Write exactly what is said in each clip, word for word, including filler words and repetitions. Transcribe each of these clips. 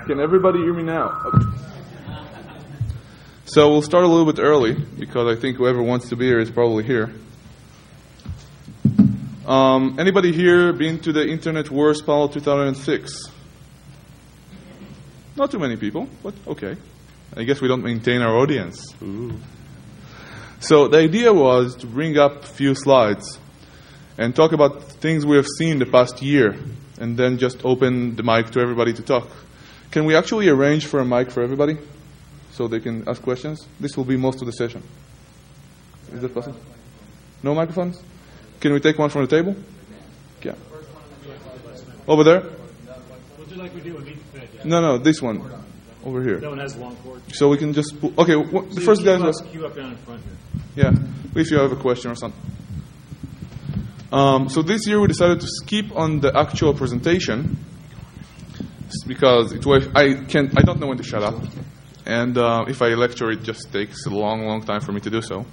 Can everybody hear me now? Okay. So we'll start a little bit early because I think whoever wants to be here is probably here. Um, anybody here been to the Internet Wars Panel two thousand six? Not too many people, but okay. I guess we don't maintain our audience. Ooh. So the idea was to bring up a few slides and talk about things we have seen the past year, and then just open the mic to everybody to talk. Can we actually arrange for a mic for everybody so they can ask questions? This will be most of the session. Is that possible? No microphones? Can we take one from the table? Yeah. Over there? We'll do like we do with Meet the Fed. No, no, this one. Over here. That one has a long cord. So we can just... Pull, okay, wh- the first guy... was queue up down in front here. Yeah, if you have a question or something. Um, so this year we decided to skip on the actual presentation because it was, I can't, I don't know when to shut up, and uh, if I lecture, it just takes a long, long time for me to do so.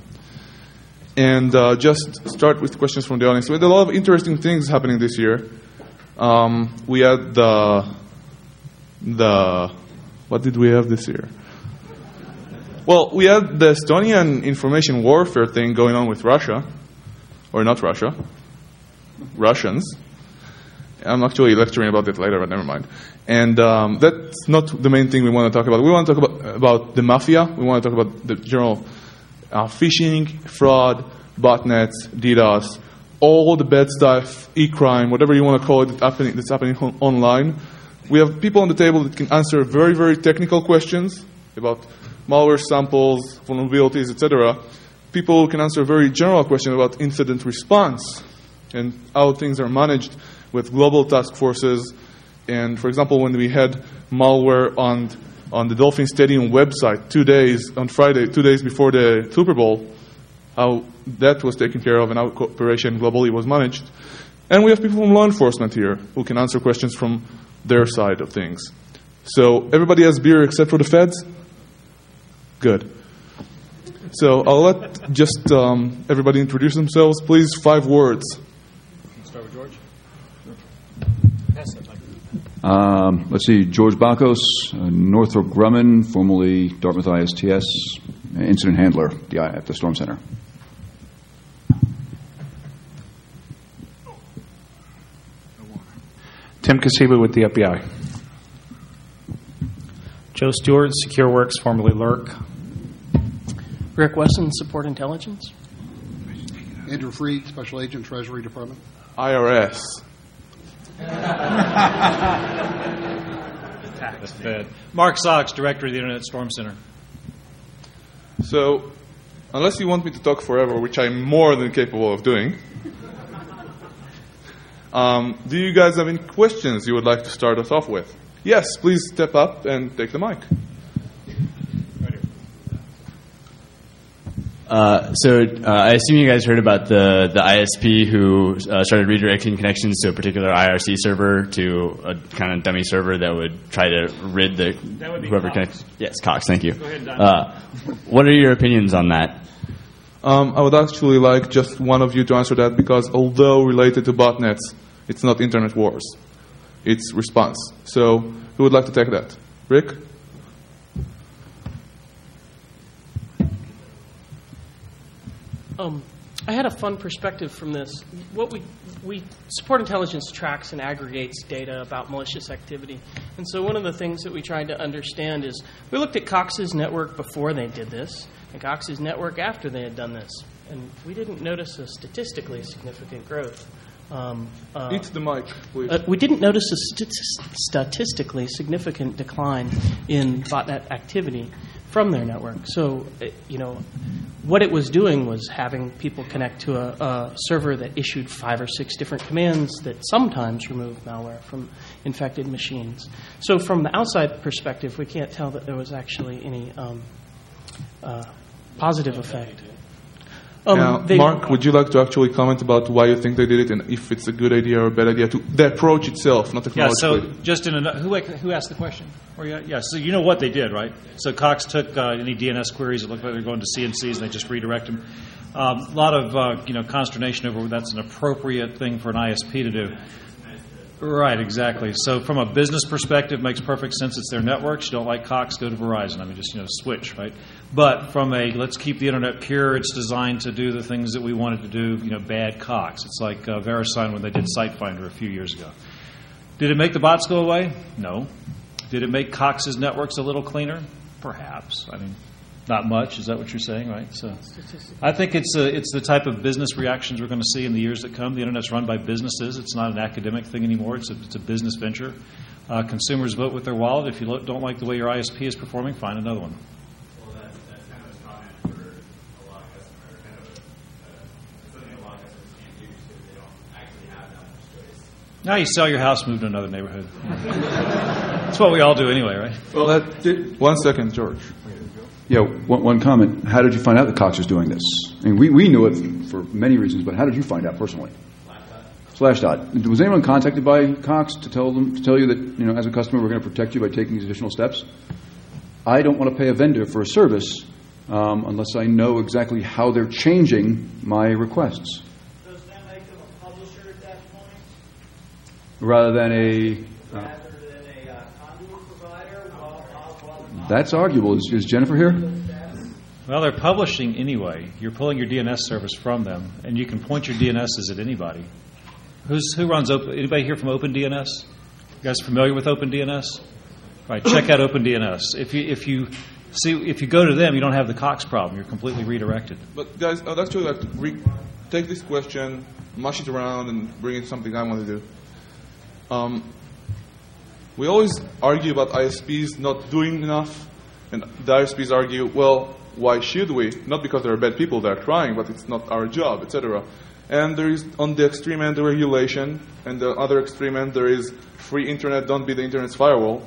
And uh, just start with questions from the audience. We had a lot of interesting things happening this year. Um, we had the the what did we have this year? Well, we had the Estonian information warfare thing going on with Russia, or not Russia. Russians. I'm actually lecturing about that later, but never mind. And um, that's not the main thing we want to talk about. We want to talk about, about the mafia. We want to talk about the general uh, phishing, fraud, botnets, DDoS, all the bad stuff, e-crime, whatever you want to call it, that's happening, that's happening on- online. We have people on the table that can answer very, very technical questions about malware samples, vulnerabilities, et cetera. People who can answer very general questions about incident response and how things are managed with global task forces. And, for example, when we had malware on on the Dolphin Stadium website two days, on Friday, two days before the Super Bowl, how that was taken care of and how cooperation globally was managed. And we have people from law enforcement here who can answer questions from their side of things. So everybody has beer except for the feds? Good. So I'll let just um, everybody introduce themselves. Please, five words. Start with George. Um, let's see, George Bakos, uh, Northrop Grumman, formerly Dartmouth I S T S, incident handler at the Storm Center. Tim Kasiba with the F B I. Joe Stewart, SecureWorks, formerly Lurk. Rick Wesson, Support Intelligence. Andrew Freed, Special Agent, Treasury Department. I R S. The Fed. Mark Sox, Director of the Internet Storm Center. So, unless you want me to talk forever, which I'm more than capable of doing, um, do you guys have any questions you would like to start us off with? Yes, please step up and take the mic. Uh, so uh, I assume you guys heard about the, the I S P who uh, started redirecting connections to a particular I R C server to a kind of dummy server that would try to rid the That would be whoever Cox. connects. Yes, Cox. Thank you. Go ahead, Don. Uh, what are your opinions on that? Um, I would actually like just one of you to answer that because although related to botnets, it's not internet wars. It's response. So who would like to take that? Rick? Um, I had a fun perspective from this. What we we Support Intelligence tracks and aggregates data about malicious activity, and so one of the things that we tried to understand is we looked at Cox's network before they did this, and Cox's network after they had done this, and we didn't notice a statistically significant growth. Um, uh, Eat the mic, please. Uh, we didn't notice a st- statistically significant decline in botnet activity from their network. So, uh, you know, what it was doing was having people connect to a, a server that issued five or six different commands that sometimes removed malware from infected machines. So from the outside perspective, we can't tell that there was actually any um, uh, positive effect. Um, now, they, Mark, would you like to actually comment about why you think they did it and if it's a good idea or a bad idea to the approach itself, not Yeah, technologically? so just in a, who who asked the question? Or yeah, yeah, so you know what they did, right? So Cox took uh, any D N S queries that looked like they're going to C N Cs and they just redirect them. Um, a lot of uh, you know consternation over whether that's an appropriate thing for an I S P to do. Right, exactly. So from a business perspective, it makes perfect sense. It's their networks. You don't like Cox, go to Verizon. I mean, just, you know, switch, right? But from a let's keep the internet pure, it's designed to do the things that we wanted to do, you know, bad Cox. It's like uh, VeriSign when they did SiteFinder a few years ago. Did it make the bots go away? No. Did it make Cox's networks a little cleaner? Perhaps. I mean, not much. Is that what you're saying, right? So, I think it's a, it's the type of business reactions we're going to see in the years that come. The internet's run by businesses. It's not an academic thing anymore. It's a, it's a business venture. Uh, consumers vote with their wallet. If you lo- don't like the way your I S P is performing, find another one. Well, that's, that's kind of a straw man for a lot of customers. Kind of a, uh, something a lot of customers can't do because they don't actually have that much choice. Now you sell your house, move to another neighborhood. That's what we all do anyway, right? Well, that did, one second, George. Yeah, one, one comment. How did you find out that Cox was doing this? I mean, we, we knew it for many reasons, but how did you find out personally? Slashdot. Was anyone contacted by Cox to tell them to tell you that, you know, as a customer, we're going to protect you by taking these additional steps? I don't want to pay a vendor for a service um, unless I know exactly how they're changing my requests. Does that make them a publisher at that point? Rather than a... Uh, Rather than a uh, conduit provider? While, while, while that's arguable. Is, is Jennifer here? Well, they're publishing anyway. You're pulling your D N S service from them, and you can point your D N S's at anybody. Who's who runs Open? Anybody here from OpenDNS? You guys familiar with OpenDNS? Right, check out OpenDNS. If you if you see if you go to them, you don't have the Cox problem. You're completely redirected. But guys, I'd actually like to re- take this question, mush it around, and bring in something I want to do. Um, we always argue about I S Ps not doing enough, and the I S Ps argue, well, why should we? Not because there are bad people that are trying, but it's not our job, et cetera. And there is, on the extreme end, the regulation, and the other extreme end, there is free internet, don't be the internet's firewall.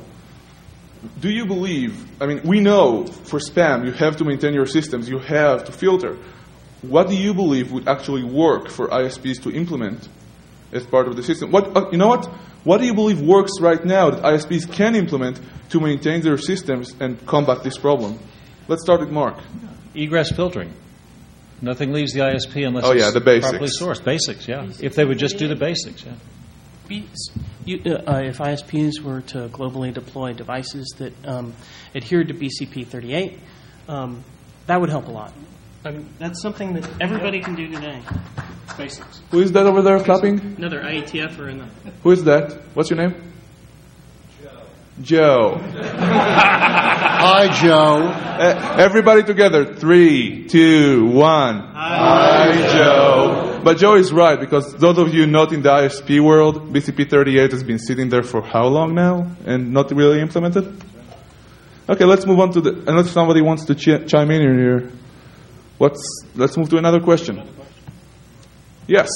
Do you believe, I mean, we know for spam, you have to maintain your systems, you have to filter. What do you believe would actually work for I S Ps to implement as part of the system? What, uh, you know what? What do you believe works right now that I S Ps can implement to maintain their systems and combat this problem? Let's start with Mark. Egress filtering. Nothing leaves the I S P unless oh, yeah, it's the basics. properly sourced. Basics, yeah. If they would just do the basics, yeah. Be- you, uh, if I S Ps were to globally deploy devices that um, adhered to B C P thirty-eight, um, that would help a lot. I mean, that's something that everybody can do today. Basics. Who is that over there clapping? Another I E T F or in the... Who is that? What's your name? Joe. Hi, Joe. Uh, everybody together. Three, two, one. Hi, Hi Joe. But Joe is right, because those of you not in the I S P world, B C P thirty-eight has been sitting there for how long now and not really implemented? Okay, let's move on to the... Unless somebody wants to ch- chime in here. What's, let's move to another question. Yes.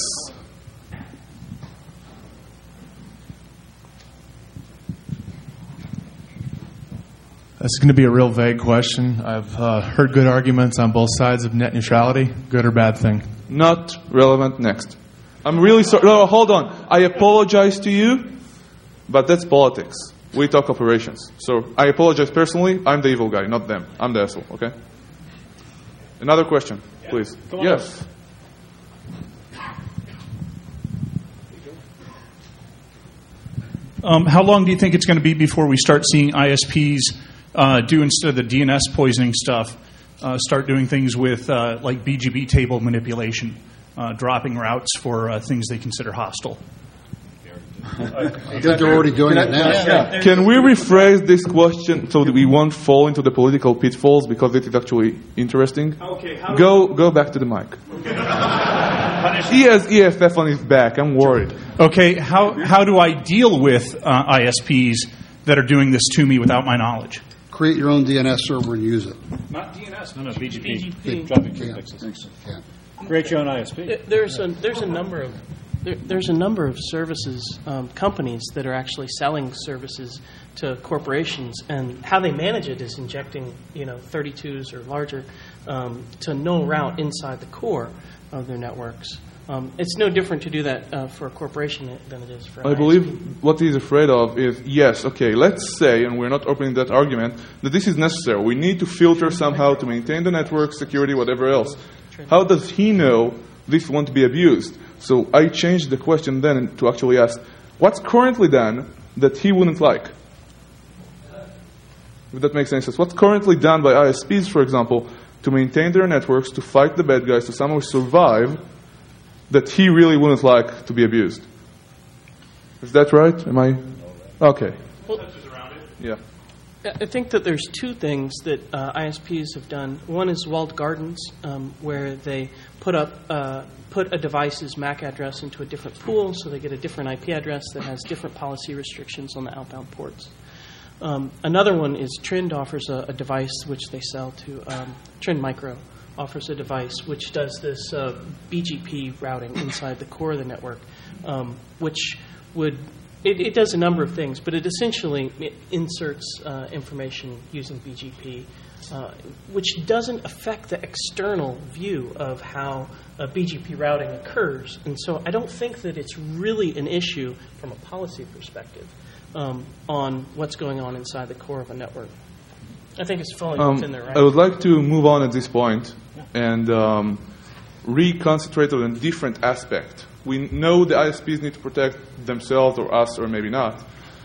This is going to be a real vague question. I've uh, heard good arguments on both sides of net neutrality. Good or bad thing? Not relevant. Next. I'm really sorry. No, hold on. I apologize to you, but that's politics. We talk operations. So I apologize personally. I'm the evil guy, not them. I'm the asshole, okay? Another question, yeah. Please. Yes. Um, how long do you think it's going to be before we start seeing I S Ps uh, do, instead of the D N S poisoning stuff, uh, start doing things with uh, like B G B table manipulation, uh, dropping routes for uh, things they consider hostile? I think they're already doing it now. Yeah. Can we rephrase this question so that we won't fall into the political pitfalls, because it is actually interesting? Okay. Go go back to the mic. Okay. He has E F F on his back. I'm worried. Okay. How how do I deal with uh, I S Ps that are doing this to me without my knowledge? Create your own D N S server and use it. Not D N S. No, no, B G P. B G P. Dropping Yeah. prefixes. Yeah. Create your own I S P. There's a there's a number of there, there's a number of services um, companies that are actually selling services to corporations, and how they manage it is injecting you know thirty-twos or larger um, to no route inside the core of their networks. Um, it's no different to do that uh, for a corporation than it is for an I I S P. believe what he's afraid of is, yes, okay, let's say, and we're not opening that argument, that this is necessary. We need to filter somehow to maintain the network, security, whatever else. How does he know this won't be abused? So I changed the question then to actually ask, What's currently done that he wouldn't like? If that makes any sense. What's currently done by I S Ps, for example, to maintain their networks, to fight the bad guys, to somehow survive, that he really wouldn't like to be abused? Is that right? Am I? Okay. Well, yeah. I think that there's two things that uh, I S Ps have done. One is walled gardens, um, where they put up uh, put a device's M A C address into a different pool, so they get a different I P address that has different policy restrictions on the outbound ports. Um, another one is Trend offers a, a device which they sell to um, Trend Micro offers a device which does this uh, B G P routing inside the core of the network, um, which would It, it does a number of things, but it essentially it inserts uh, information using B G P, uh, which doesn't affect the external view of how uh, B G P routing occurs. And so I don't think that it's really an issue from a policy perspective um, on what's going on inside the core of a network. I think it's falling um, within the right. I would like to move on at this point and um, reconcentrate on a different aspect. We know the I S Ps need to protect themselves or us or maybe not,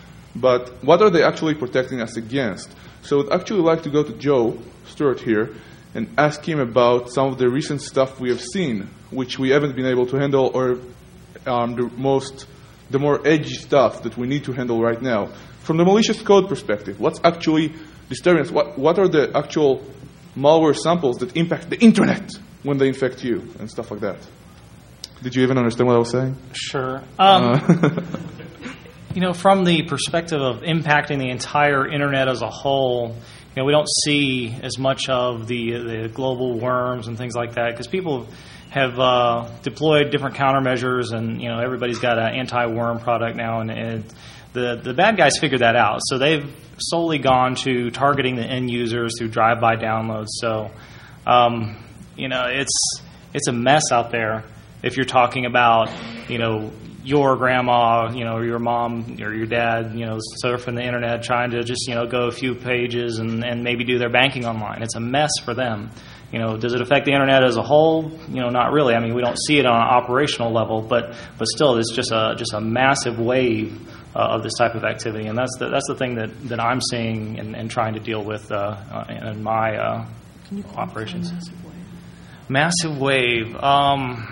but what are they actually protecting us against? So I'd actually like to go to Joe Stewart here and ask him about some of the recent stuff we have seen, which we haven't been able to handle, or um, the most, the more edgy stuff that we need to handle right now. From the malicious code perspective, what's actually disturbing us? What, what are the actual malware samples that impact the internet when they infect you and stuff like that? Did you even understand what I was saying? Sure. Um, Uh, you know, from the perspective of impacting the entire internet as a whole, you know, we don't see as much of the the global worms and things like that because people have uh, deployed different countermeasures, and you know, everybody's got an anti-worm product now, and, and the the bad guys figured that out. So they've solely gone to targeting the end users through drive-by downloads. So, um, you know, it's it's a mess out there. If you're talking about, you know, your grandma, you know, or your mom or your dad, you know, surfing the internet trying to just, you know, go a few pages and, and maybe do their banking online. It's a mess for them. You know, does it affect the internet as a whole? You know, not really. I mean, we don't see it on an operational level, but but still, it's just a just a massive wave uh, of this type of activity, and that's the, that's the thing that, that I'm seeing and, and trying to deal with uh, uh, in my uh, Can you operations. Massive wave? Massive wave. Um,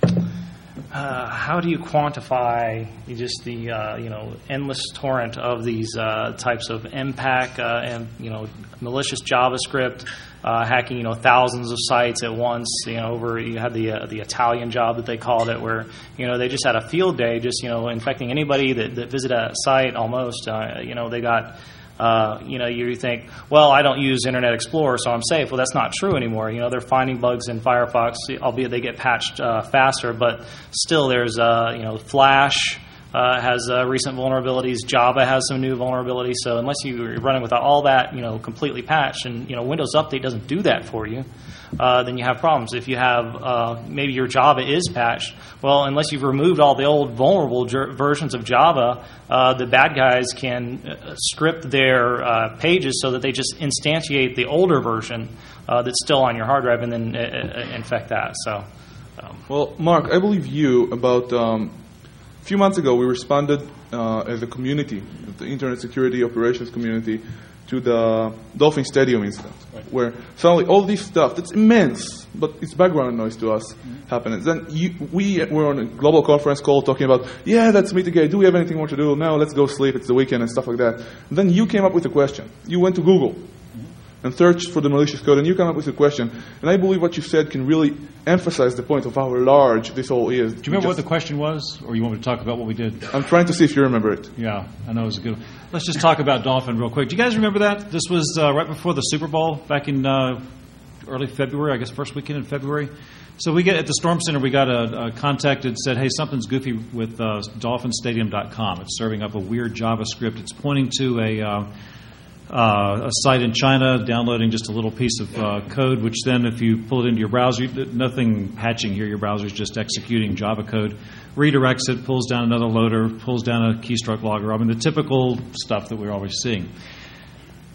Uh, how do you quantify just the uh, you know endless torrent of these uh, types of M PAC uh, and you know malicious JavaScript uh, hacking you know thousands of sites at once? You know, over you had the uh, the Italian job that they called it, where you know they just had a field day, just you know infecting anybody that, that visited a site. Almost, uh, you know, they got. Uh, you know, you think, well, I don't use Internet Explorer, so I'm safe. Well, that's not true anymore. You know, they're finding bugs in Firefox, albeit they get patched uh, faster, but still there's, uh, you know, Flash uh, has uh, recent vulnerabilities. Java has some new vulnerabilities. So unless you're running with all that, you know, completely patched, and, you know, Windows Update doesn't do that for you, uh, then you have problems. If you have, uh, maybe your Java is patched, well, unless you've removed all the old vulnerable jer- versions of Java, uh, the bad guys can uh, script their uh, pages so that they just instantiate the older version uh, that's still on your hard drive and then uh, infect that. So, um. Well, Mark, I believe you, about um, a few months ago, we responded uh, as a community, the Internet Security Operations community, to the Dolphin Stadium incident, right, where suddenly all this stuff that's immense, but it's background noise to us, mm-hmm. happened. Then you, we were on a global conference call talking about, yeah, let's mitigate. Do we have anything more to do? No, let's go sleep. It's the weekend and stuff like that. And then you came up with a question. You went to Google and searched for the malicious code, and you come up with a question. And I believe what you said can really emphasize the point of how large this all is. Do you remember what the question was, or you want me to talk about what we did? I'm trying to see if you remember it. Yeah, I know it was a good one. Let's just talk about Dolphin real quick. Do you guys remember that? This was uh, right before the Super Bowl, back in uh, early February, I guess first weekend in February. So we get at the Storm Center, we got a, a contacted, said, hey, something's goofy with uh, dolphin stadium dot com. It's serving up a weird JavaScript. It's pointing to a... Uh, Uh, a site in China, downloading just a little piece of uh, code, which then if you pull it into your browser, nothing patching here, your browser is just executing Java code, redirects it, pulls down another loader, pulls down a keystroke logger. I mean, the typical stuff that we're always seeing.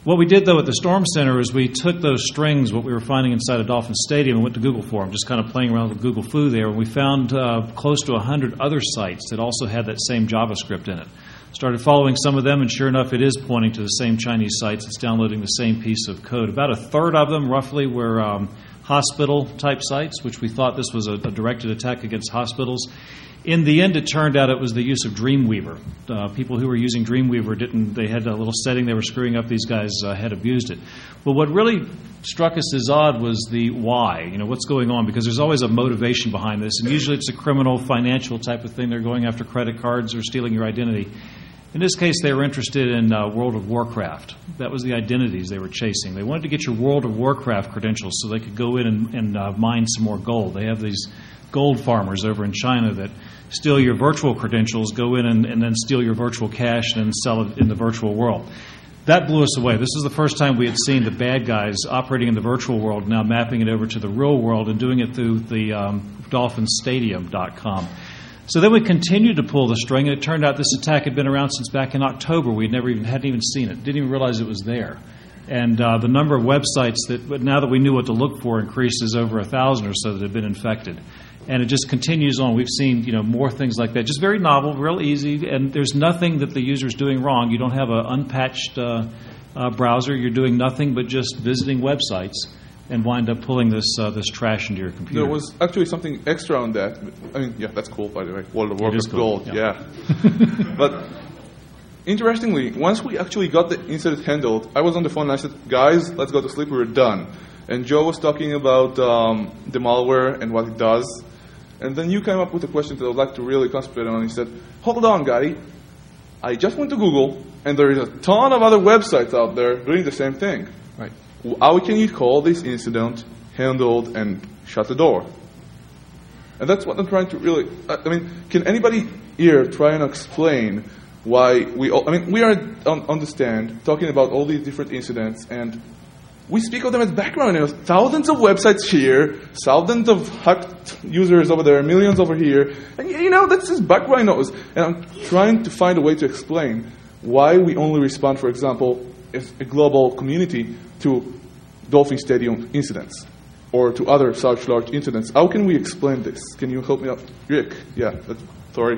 What we did, though, at the Storm Center is we took those strings, what we were finding inside of Dolphin Stadium, and went to Google for them, just kind of playing around with Google Foo there. And we found uh, close to one hundred other sites that also had that same JavaScript in it. Started following some of them, and sure enough, it is pointing to the same Chinese sites. It's downloading the same piece of code. About a third of them, roughly, were um, hospital-type sites, which we thought this was a, a directed attack against hospitals. In the end, it turned out it was the use of Dreamweaver. Uh, people who were using Dreamweaver didn't, they had a little setting they were screwing up. These guys uh, had abused it. But what really struck us as odd was the why, you know, what's going on, because there's always a motivation behind this. And usually it's a criminal, financial type of thing. They're going after credit cards or stealing your identity. In this case, they were interested in uh, World of Warcraft. That was the identities they were chasing. They wanted to get your World of Warcraft credentials so they could go in and, and uh, mine some more gold. They have these gold farmers over in China that steal your virtual credentials, go in and, and then steal your virtual cash and then sell it in the virtual world. That blew us away. This is the first time we had seen the bad guys operating in the virtual world, now mapping it over to the real world and doing it through the um, dolphin stadium dot com. So then we continued to pull the string, and it turned out this attack had been around since back in October. We never even hadn't even seen it, didn't even realize it was there. And uh, the number of websites that, but now that we knew what to look for, increases over a thousand or so that had been infected. And it just continues on. We've seen, you know, more things like that. Just very novel, real easy, and there's nothing that the user's doing wrong. You don't have an unpatched uh, uh, browser. You're doing nothing but just visiting websites and wind up pulling this uh, this trash into your computer. There was actually something extra on that. I mean, yeah, that's cool, by the way. World of Warcraft cool. Gold, Yeah. yeah. But interestingly, once we actually got the incident handled, I was on the phone and I said, guys, let's go to sleep. We were done. And Joe was talking about um, the malware and what it does. And then you came up with a question that I would like to really concentrate on. He said, hold on, Gary. I just went to Google, and there is a ton of other websites out there doing the same thing. Right. How can you call this incident handled and shut the door? And that's what I'm trying to really... I mean, can anybody here try and explain why we... All, I mean, we are on, on the stand talking about all these different incidents, and we speak of them as background. You know, thousands of websites here, thousands of hacked users over there, millions over here. And, you know, that's just background noise. And I'm trying to find a way to explain why we only respond, for example, as a global community to Dolphin Stadium incidents or to other such large incidents. How can we explain this? Can you help me out? Rick, yeah, that's, sorry.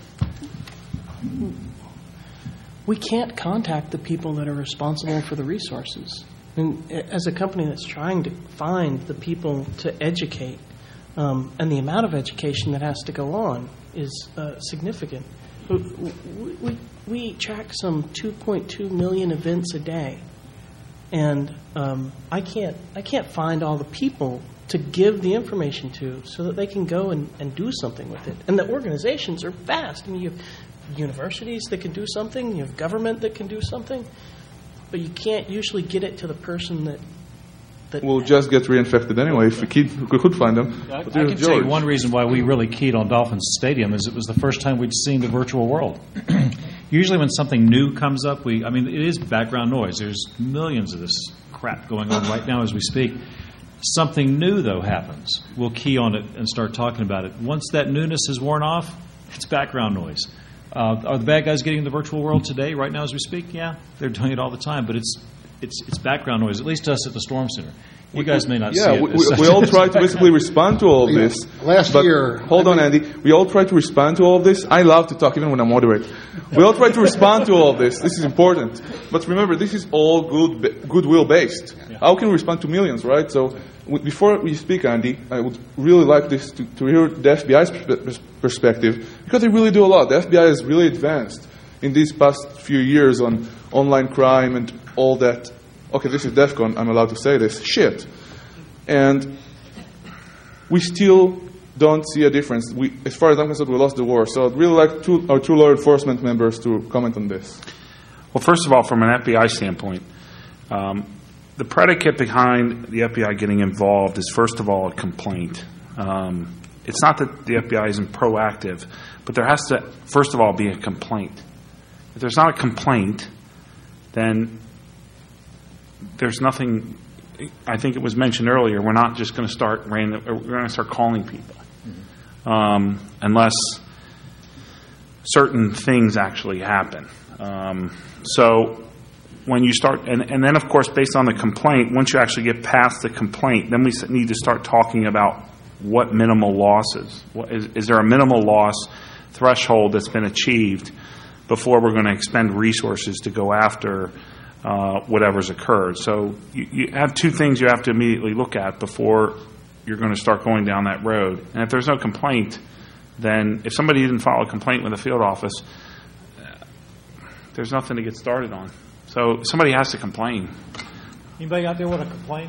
We can't contact the people that are responsible for the resources. I mean, as a company that's trying to find the people to educate, um, and the amount of education that has to go on is uh, significant. We, we, we track some two point two million events a day, and um, I can't I can't find all the people to give the information to so that they can go and, and do something with it. And the organizations are vast. I mean, you have universities that can do something, you have government that can do something. But you can't usually get it to the person that... that we'll just get reinfected anyway if we could, if we could find them. I, I can tell you one reason why we really keyed on Dolphin Stadium is it was the first time we'd seen the virtual world. Usually when something new comes up, we I mean, it is background noise. There's millions of this crap going on right now as we speak. Something new, though, happens. We'll key on it and start talking about it. Once that newness is worn off, it's background noise. Uh, are the bad guys getting in the virtual world today, right now as we speak? Yeah, they're doing it all the time, but it's it's it's background noise, at least to us at the Storm Center. You guys may not yeah, see it. We, we, we all try to basically respond to all of this. Last but year... Hold on, Andy. We all try to respond to all of this. I love to talk even when I moderate. We all try to respond to all of this. This is important. But remember, this is all good goodwill-based. Yeah. How can we respond to millions, right? So before we speak, Andy, I would really like this to, to hear the F B I's perspective, because they really do a lot. The F B I has really advanced in these past few years on online crime and all that. Okay, this is DEF CON, I'm allowed to say this, shit. And we still don't see a difference. We, as far as I'm concerned, we lost the war. So I'd really like two, our two law enforcement members to comment on this. Well, first of all, from an F B I standpoint, um, the predicate behind the F B I getting involved is, first of all, a complaint. Um, it's not that the F B I isn't proactive, but there has to, first of all, be a complaint. If there's not a complaint, then there's nothing. I think it was mentioned earlier. We're not just going to start random. We're going to start calling people um, unless certain things actually happen. Um, so when you start, and, and then of course based on the complaint, once you actually get past the complaint, then we s- need to start talking about what minimal losses. What, is, is there a minimal loss threshold that's been achieved before we're going to expend resources to go after uh, whatever's occurred? So you, you have two things you have to immediately look at before you're going to start going down that road. And if there's no complaint, then if somebody didn't file a complaint with the field office, there's nothing to get started on. So somebody has to complain. Anybody out there want to complain?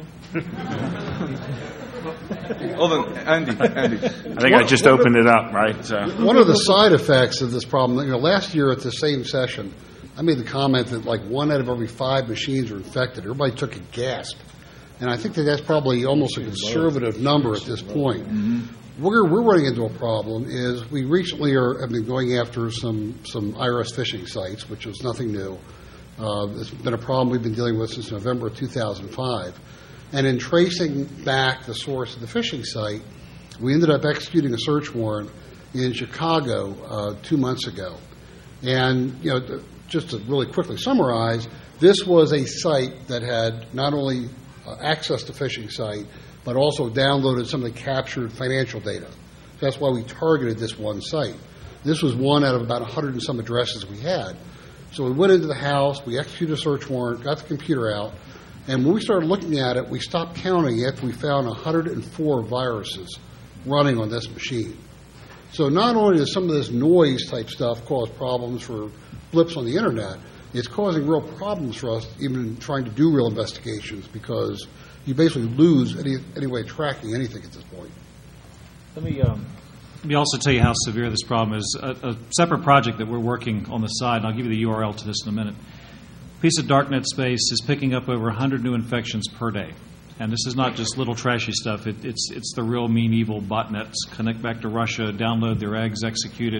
Hold on, Andy. Andy. I think I just opened it up, right? So. One of the side effects of this problem, you know, last year at the same session, I made the comment that like one out of every five machines are infected. Everybody took a gasp. And I think that that's probably almost a conservative number at this point. Mm-hmm. Where we're running into a problem is we recently are, have been going after some, some I R S phishing sites, which is nothing new. Uh, it's been a problem we've been dealing with since November of two thousand five. And in tracing back the source of the phishing site, we ended up executing a search warrant in Chicago uh, two months ago. And, you know, just to really quickly summarize, this was a site that had not only uh, accessed the phishing site, but also downloaded some of the captured financial data. That's why we targeted this one site. This was one out of about a hundred and some addresses we had. So we went into the house, we executed a search warrant, got the computer out, and when we started looking at it, we stopped counting after we found one hundred four viruses running on this machine. So not only does some of this noise type stuff cause problems for blips on the internet, it's causing real problems for us even trying to do real investigations because you basically lose any, any way of tracking anything at this point. Let me um, let me also tell you how severe this problem is. A, a separate project that we're working on the side, and I'll give you the U R L to this in a minute. A piece of darknet space is picking up over one hundred new infections per day. And this is not just little trashy stuff. It, it's, it's the real mean, evil botnets. Connect back to Russia, download their eggs, execute it.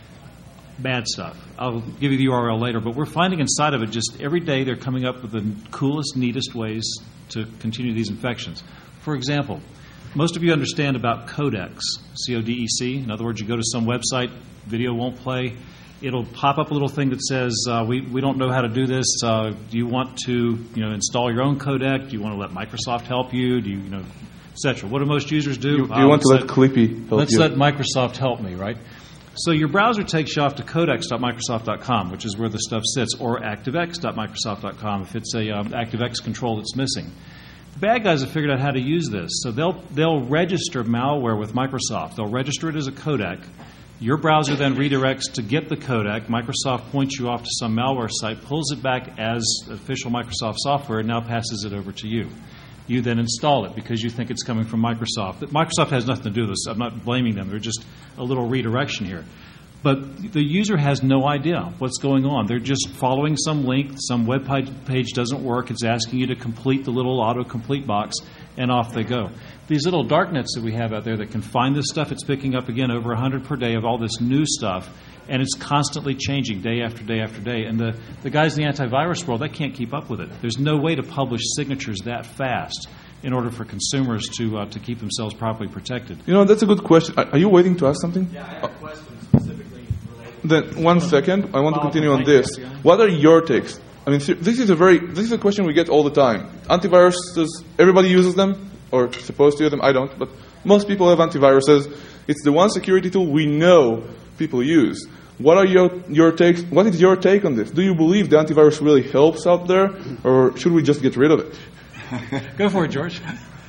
Bad stuff. I'll give you the U R L later, but we're finding inside of it just every day they're coming up with the coolest, neatest ways to continue these infections. For example, most of you understand about codecs, C O D E C. In other words, you go to some website, video won't play. It'll pop up a little thing that says, uh, we, we don't know how to do this. Uh, do you want to you know, install your own codec? Do you want to let Microsoft help you? Do you, you know, et cetera? What do most users do? You, do you uh, want to let, let Clippy help let's you? Let's let Microsoft help me, right? So your browser takes you off to codecs dot microsoft dot com, which is where the stuff sits, or ActiveX dot microsoft dot com if it's a um, ActiveX control that's missing. The bad guys have figured out how to use this. So they'll they'll register malware with Microsoft. They'll register it as a codec. Your browser then redirects to get the codec. Microsoft points you off to some malware site, pulls it back as official Microsoft software, and now passes it over to you. You then install it because you think it's coming from Microsoft. Microsoft has nothing to do with this. I'm not blaming them. They're just a little redirection here. But the user has no idea what's going on. They're just following some link. Some web page doesn't work. It's asking you to complete the little autocomplete box, and off they go. These little darknets that we have out there that can find this stuff, it's picking up, again, over one hundred per day of all this new stuff, and it's constantly changing day after day after day. And the, the guys in the antivirus world, they can't keep up with it. There's no way to publish signatures that fast in order for consumers to uh, to keep themselves properly protected. You know, that's a good question. Are, are you waiting to ask something? Yeah, I have a question specifically related. Then one second. I want to continue on this. What are your takes? I mean, this is a very this is a question we get all the time. Antiviruses, everybody uses them, or supposed to use them. I don't, but most people have antiviruses. It's the one security tool we know people use. What are your your takes? What is your take on this? Do you believe the antivirus really helps out there, or should we just get rid of it? Go for it, George.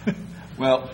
Well,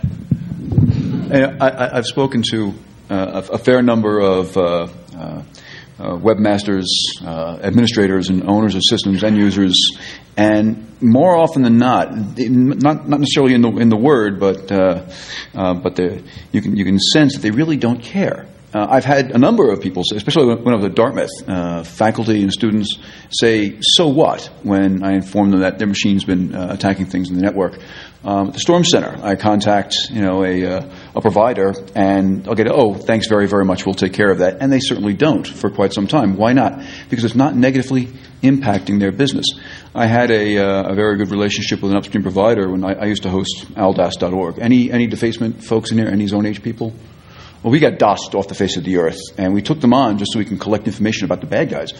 I, I, I've spoken to uh, a, a fair number of uh, uh, uh, webmasters, uh, administrators, and owners of systems, end users, and more often than not, not not necessarily in the in the word, but uh, uh, but the, you can you can sense that they really don't care. Uh, I've had a number of people, say, especially when I was at Dartmouth, uh, faculty and students say, so what, when I inform them that their machine's been uh, attacking things in the network. Um, at the Storm Center, I contact you know a, uh, a provider, and I'll get, oh, thanks very, very much, we'll take care of that. And they certainly don't for quite some time. Why not? Because it's not negatively impacting their business. I had a, uh, a very good relationship with an upstream provider when I, I used to host aldas dot org. Any, any defacement folks in here, any Zone Age people? Well, we got DOSed off the face of the earth, and we took them on just so we can collect information about the bad guys.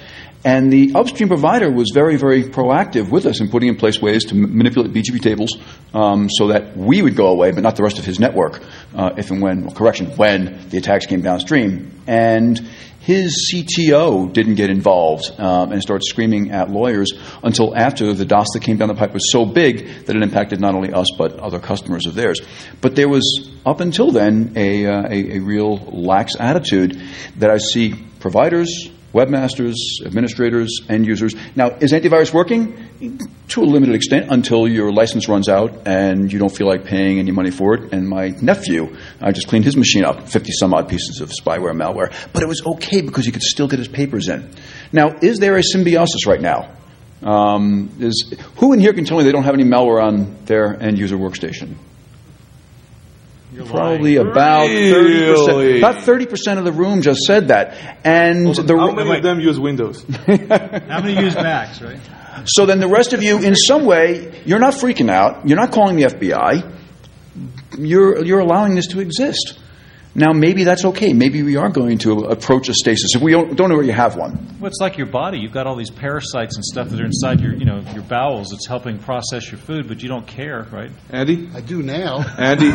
And the upstream provider was very, very proactive with us in putting in place ways to m- manipulate B G P tables um, so that we would go away, but not the rest of his network, uh, if and when, well, correction, when the attacks came downstream. And his C T O didn't get involved um, and start screaming at lawyers until after the D O S that came down the pipe was so big that it impacted not only us but other customers of theirs. But there was, up until then, a, uh, a, a real lax attitude that I see providers, webmasters, administrators, end users. Now, is antivirus working? To a limited extent, until your license runs out and you don't feel like paying any money for it. And my nephew, I just cleaned his machine up, fifty some odd pieces of spyware, malware. But it was okay because he could still get his papers in. Now, is there a symbiosis right now? Um, is who in here can tell me they don't have any malware on their end user workstation? You're Probably lying. about Really? thirty percent. About thirty percent of the room just said that. And Also, the how many of them use Windows? How many use Macs, right? So then the rest of you, in some way, you're not freaking out. You're not calling the F B I. You're you're allowing this to exist. Now, maybe that's okay. Maybe we are going to approach a stasis. If we don't, don't already have one. Well, it's like your body. You've got all these parasites and stuff that are inside your, you know, your bowels. It's helping process your food, but you don't care, right? Andy? I do now. Andy?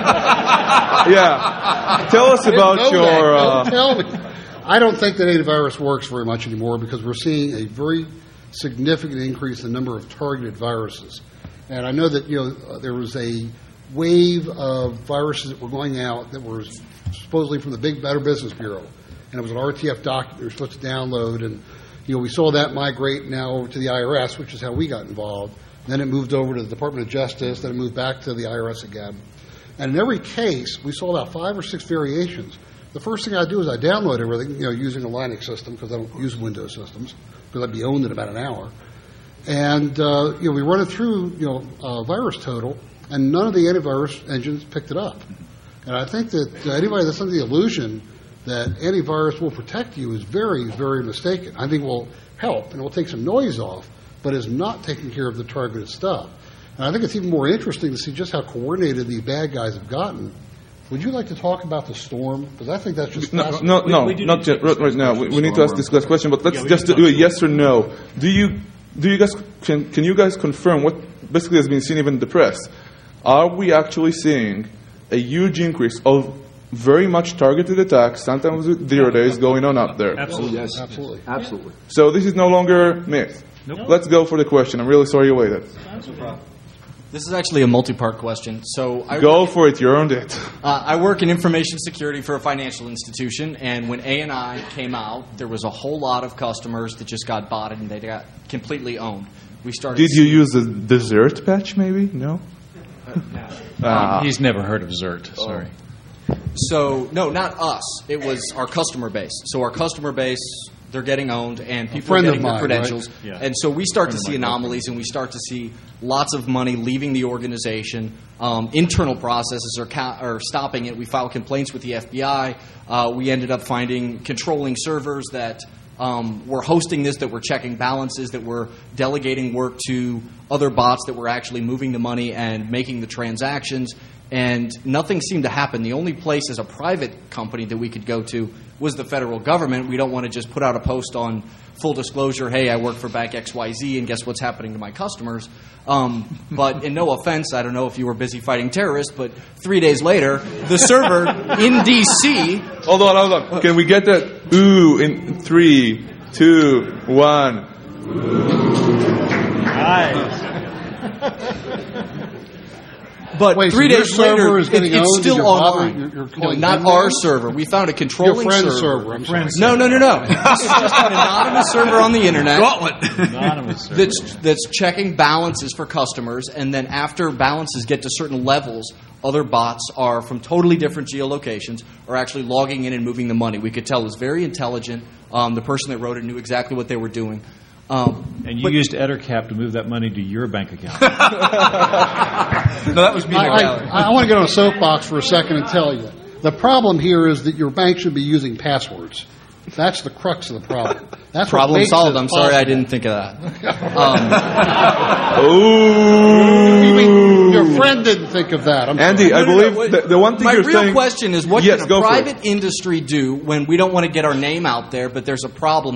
Yeah. Tell us I didn't about know your... that. Uh, Don't tell me. I don't think that antivirus works very much anymore because we're seeing a very significant increase in the number of targeted viruses. And I know that, you know, uh, there was a wave of viruses that were going out that were supposedly from the Big Better Business Bureau. And it was an R T F document they were supposed to download. And, you know, we saw that migrate now over to the I R S, which is how we got involved. Then it moved over to the Department of Justice. Then it moved back to the I R S again. And in every case, we saw about five or six variations. The first thing I do is I download everything, you know, using a Linux system because I don't use Windows systems because I'd be owned in about an hour. And, uh, you know, we run it through, you know, uh, VirusTotal, and none of the antivirus engines picked it up. And I think that uh, anybody that's under the illusion that antivirus will protect you is very, very mistaken. I think it will help and it will take some noise off, but is not taking care of the targeted stuff. And I think it's even more interesting to see just how coordinated these bad guys have gotten. Would you like to talk about the storm? Because I think that's just no, fascinating. no, no, not yet, right, right now. We, we need to ask this last question, but let's just do a yes or no. Do you, do you guys can, can you guys confirm what basically has been seen even in the press? Are we actually seeing a huge increase of very much targeted attacks, sometimes with zero days going on out there? Absolutely. Yes. Absolutely. Absolutely. So this is no longer myth. Nope. Let's go for the question. I'm really sorry you waited. This is actually a multi-part question. So I Go work, for it. You earned it. uh, I work in information security for a financial institution, and when A and I came out, there was a whole lot of customers that just got botted and they got completely owned. We started. Did you use the dessert patch? Maybe no. Ah. He's never heard of Zert. Sorry. So, no, not us. It was our customer base. So our customer base, they're getting owned, and people are friend of getting their mine, credentials. right? Yeah. And so we start to Friend of see mine. anomalies, and we start to see lots of money leaving the organization. Um, internal processes are, ca- are stopping it. We filed complaints with the F B I. Uh, we ended up finding controlling servers that um, were hosting this, that were checking balances, that were delegating work to other bots that were actually moving the money and making the transactions. And nothing seemed to happen. The only place as a private company that we could go to was the federal government. We don't want to just put out a post on full disclosure, hey, I work for Bank X Y Z, and guess what's happening to my customers. Um, but in no offense, I don't know if you were busy fighting terrorists, but three days later, the server in D C Hold on, hold on. Can we get that ooh in three, two, one? Nice. But Wait, three so your days later, server is it, getting it's owned and still you're online. bothering- you're- you're No, calling not them our now? server. We found a controlling Your friend's server. server, I'm sorry. No, no, no, no. This is just an anonymous server on the internet Anonymous server. that's that's checking balances for customers, and then after balances get to certain levels, other bots are from totally different geolocations are actually logging in and moving the money. We could tell it was very intelligent. Um, the person that wrote it knew exactly what they were doing. Um, And you but- used EtherCap to move that money to your bank account. no, that was me. I, I, I want to get on a soapbox for a second and tell you. The problem here is that your bank should be using passwords. That's the crux of the problem. That's what Problem makes solved. it I'm sorry I possible. didn't think of that. Um, Ooh. You mean your friend didn't think of that? I'm Andy, sorry. I No, no, believe no, wait. the, the one thing My you're real saying. question is, what Yes, can a go for it. private industry do when we don't want to get our name out there, but there's a problem that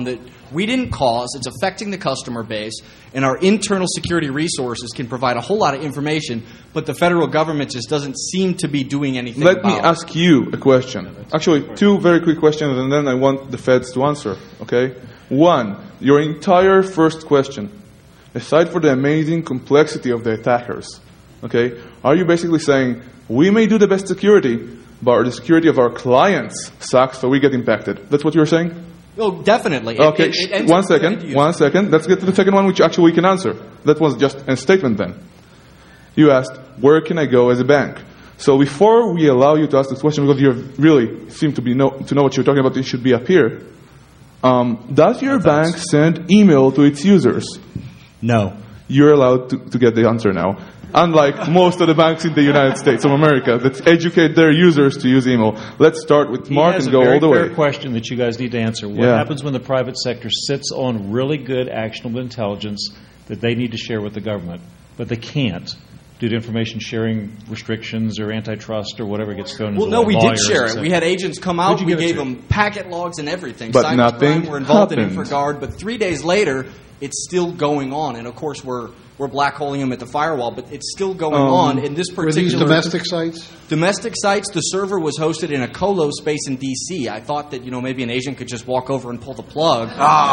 we didn't cause, it's affecting the customer base, and our internal security resources can provide a whole lot of information, but the federal government just doesn't seem to be doing anything Let about me it. ask you a question. Actually, two very quick questions, and then I want the feds to answer, okay? One, your entire first question, aside for the amazing complexity of the attackers, okay, are you basically saying, we may do the best security, but the security of our clients sucks, so we get impacted? That's what you're saying? Oh, definitely. It- Okay, it- it ends one up with the end second, user. one second. Let's get to the second one, which actually we can answer. That was just a statement then. You asked, where can I go as a bank? So before we allow you to ask this question, because you really seem to be know, to know what you're talking about, it should be up here. Um, does your bank send email to its users? No. You're allowed to, to get the answer now. Unlike most of the banks in the United States of America that educate their users to use email. Let's start with Mark He has and go a very all the fair way. question that you guys need to answer. What Yeah. happens when the private sector sits on really good actionable intelligence that they need to share with the government, but they can't due to information sharing restrictions or antitrust or whatever gets thrown into Well, no, we did lawyers, share et it. cetera. We had agents come out. Who'd you We give it gave to? them packet logs and everything. But Cybercrime nothing were involved in happened. InfraGard, but three days later, it's still going on. And of course, we're we're black holing them at the firewall, but it's still going Um, on. In this were particular these domestic sites? Domestic sites. The server was hosted in a colo space in D C. I thought that you know maybe an agent could just walk over and pull the plug.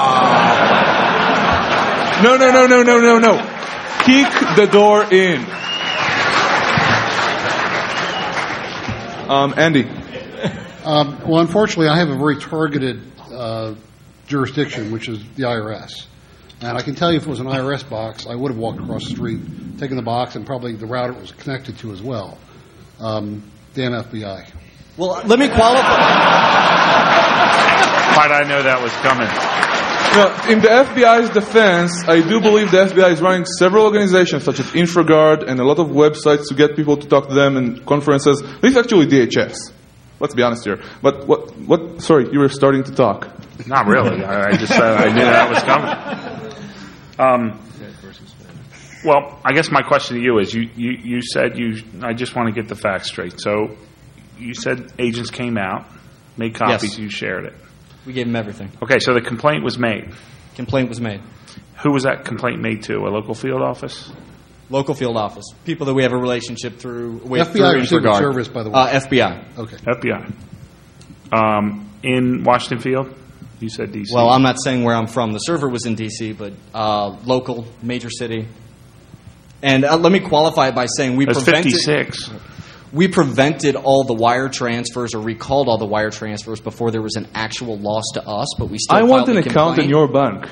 No, no, no, no, no, no, no. Kick the door in. Um, Andy. Um, well, unfortunately, I have a very targeted uh, jurisdiction, which is the I R S. And I can tell you if it was an I R S box, I would have walked across the street, taken the box, and probably the router it was connected to as well. Um, damn F B I. Well, let me qualify. Why'd I know that was coming? Now, in the F B I's defense, I do believe the F B I is running several organizations such as InfraGard and a lot of websites to get people to talk to them and conferences. This is actually D H S. Let's be honest here. But what? What? Sorry, you were starting to talk. Not really. I, I just said I knew that was coming. Um, well, I guess my question to you is: you, you, you said you. I just want to get the facts straight. So, you said agents came out, made copies, Yes. you shared it. We gave them everything. Okay, so the complaint was made. Complaint was made. Who was that complaint made to? A local field office? Local field office. People that we have a relationship through with. F B I through or Secret InfraGard. Service, by the way? Uh, F B I. Okay. F B I. Um, in Washington Field? You said D C. Well, I'm not saying where I'm from. The server was in D C, but uh, local, major city. And uh, let me qualify it by saying we That's prevented. fifty-six. We prevented all the wire transfers or recalled all the wire transfers before there was an actual loss to us, but we still I want filed an the account in complaint. your bank.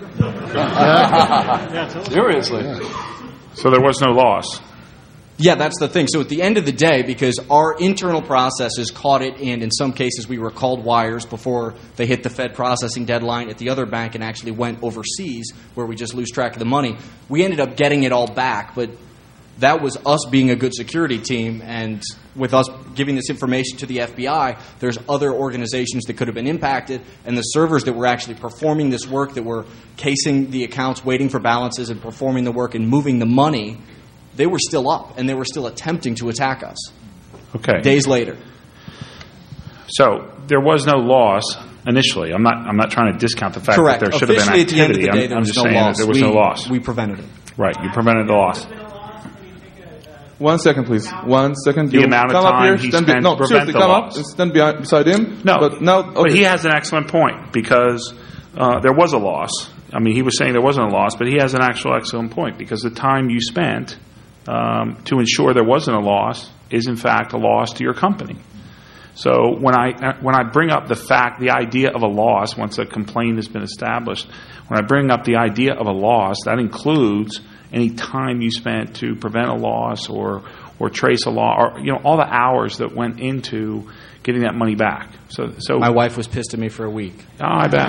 Seriously. So there was no loss. Yeah, that's the thing. So at the end of the day, because our internal processes caught it, and in some cases we recalled wires before they hit the Fed processing deadline at the other bank and actually went overseas where we just lose track of the money, we ended up getting it all back. But that was us being a good security team, and with us giving this information to the F B I, there's other organizations that could have been impacted, and the servers that were actually performing this work, that were casing the accounts, waiting for balances, and performing the work and moving the money, they were still up, and they were still attempting to attack us. Okay. Days later. So there was no loss initially. I'm not. I'm not trying to discount the fact Correct. that there should have been Officially, at the end of activity. the day, I'm, there I'm was just no saying loss. that there was we, no loss. We prevented it. Right. You prevented the loss. One second, please. One second. The You amount of come up time here, he stand be- spent no, to seriously, prevent the come loss. up and stand behind, beside him. No, but now, okay. But he has an excellent point because uh, there was a loss. I mean, he was saying there wasn't a loss, but he has an actual excellent point because the time you spent um, to ensure there wasn't a loss is, in fact, a loss to your company. So when I when I bring up the fact, the idea of a loss, once a complaint has been established, when I bring up the idea of a loss, that includes any time you spent to prevent a loss or or trace a loss, or you know all the hours that went into getting that money back. So so My wife was pissed at me for a week. Oh, I bet.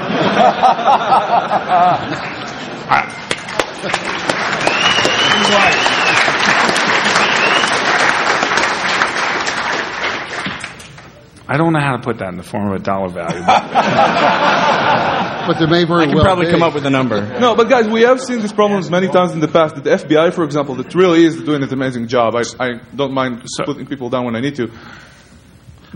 I don't know how to put that in the form of a dollar value. But, But there may very I can well probably be. come up with a number. No, but guys, we have seen these problems many times in the past. The F B I, for example, that really is doing an amazing job. I, I don't mind putting people down when I need to.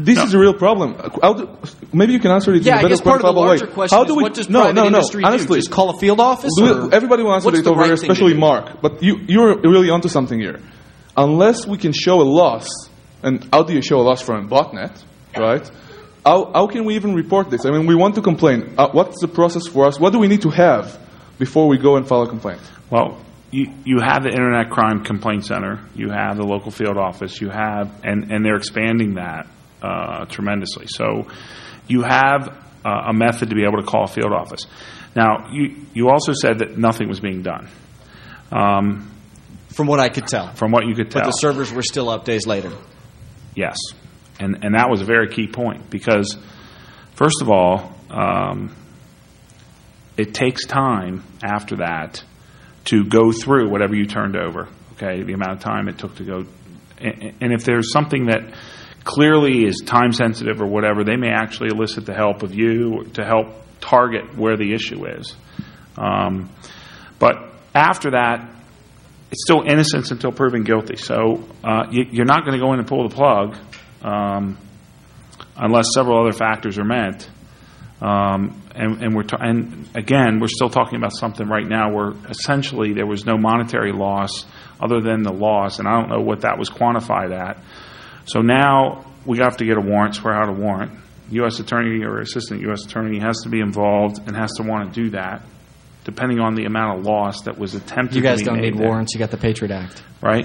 This No. is a real problem. How do, maybe you can answer it Yeah, in a I better, guess part of the quantifiable larger way. question How is do we, what does no, private no, no. industry do? Honestly, Just call a field office? Do or it- everybody will answer what's it the over right here, thing to especially do? Mark. But you, you're really onto something here. Unless we can show a loss, and how do you show a loss from a botnet, right? How, how can we even report this? I mean, we want to complain. Uh, what's the process for us? What do we need to have before we go and file a complaint? Well, you, you have the Internet Crime Complaint Center. You have the local field office. You have, and, and they're expanding that uh, tremendously. So you have uh, a method to be able to call a field office. Now, you, you also said that nothing was being done. Um, From what I could tell. From what you could tell. But the servers were still up days later. Yes. And, and that was a very key point because, first of all, um, it takes time after that to go through whatever you turned over, okay, the amount of time it took to go. And, and if there's something that clearly is time sensitive or whatever, they may actually elicit the help of you to help target where the issue is. Um, but after that, it's still innocence until proven guilty. So uh, you, you're not going to go in and pull the plug um, unless several other factors are met. Um, and, and we're ta- and again, we're still talking about something right now where essentially there was no monetary loss other than the loss, and I don't know what that was quantified at. So now we have to get a warrant, swear out a warrant. U S attorney or assistant U S attorney has to be involved and has to want to do that, depending on the amount of loss that was attempted. You guys to be don't made need there. warrants. You got the Patriot Act. Right?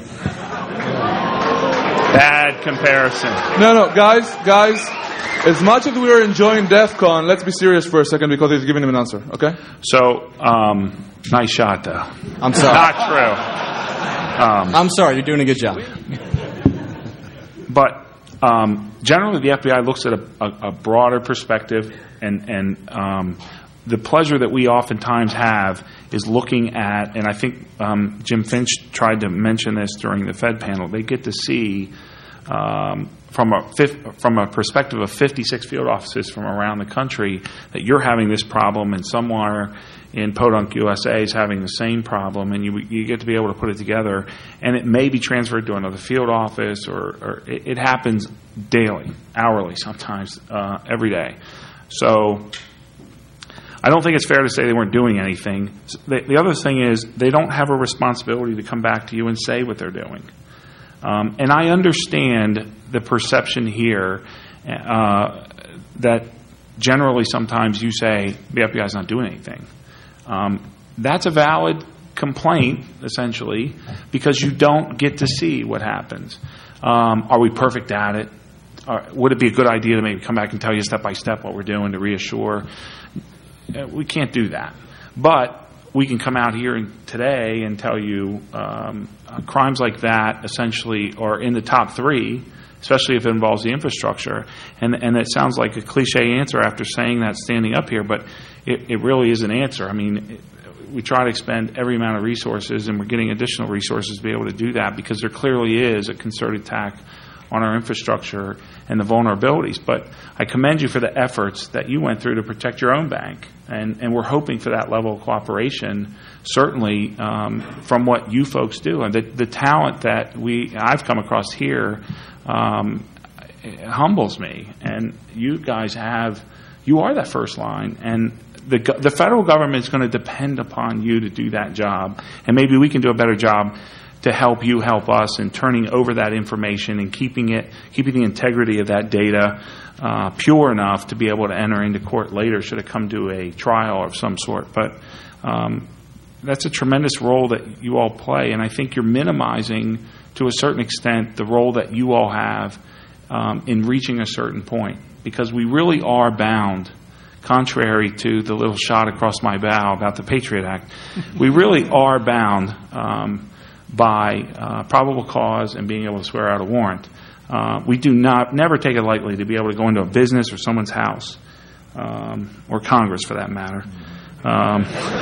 Bad comparison. No, no, guys, guys, as much as we are enjoying DEF CON, let's be serious for a second because he's giving him an answer, okay? So, um, nice shot, though. I'm sorry. Not true. Um, I'm sorry. You're doing a good job. But um, generally, the F B I looks at a, a, a broader perspective, and, and um, the pleasure that we oftentimes have is looking at, and I think um, Jim Finch tried to mention this during the Fed panel, they get to see um, from a fifth, from a perspective of fifty-six field offices from around the country that you're having this problem, and somewhere in Podunk, U S A is having the same problem, and you you get to be able to put it together, and it may be transferred to another field office, or, or it, it happens daily, hourly, sometimes uh, every day. So I don't think it's fair to say they weren't doing anything. The, the other thing is they don't have a responsibility to come back to you and say what they're doing. Um, and I understand the perception here uh, that generally sometimes you say the F B I is not doing anything. Um, that's a valid complaint, essentially, because you don't get to see what happens. Um, are we perfect at it? Or would it be a good idea to maybe come back and tell you step by step what we're doing to reassure? We can't do that. But we can come out here and today and tell you um, uh, crimes like that essentially are in the top three, especially if it involves the infrastructure. And, and it sounds like a cliche answer after saying that standing up here, but it, it really is an answer. I mean, it, we try to expend every amount of resources, and we're getting additional resources to be able to do that because there clearly is a concerted attack on our infrastructure and the vulnerabilities. But I commend you for the efforts that you went through to protect your own bank. And, and we're hoping for that level of cooperation, certainly um, from what you folks do. And the, the talent that we I've come across here um, it humbles me. And you guys have, you are that first line. And the, the federal government is going to depend upon you to do that job. And maybe we can do a better job to help you help us in turning over that information and keeping it, keeping the integrity of that data uh, pure enough to be able to enter into court later should it come to a trial of some sort. But um, that's a tremendous role that you all play, and I think you're minimizing to a certain extent the role that you all have um, in reaching a certain point, because we really are bound, contrary to the little shot across my bow about the Patriot Act, we really are bound um, by uh, probable cause and being able to swear out a warrant. Uh, we do not, never take it lightly to be able to go into a business or someone's house, um, or Congress for that matter. Um,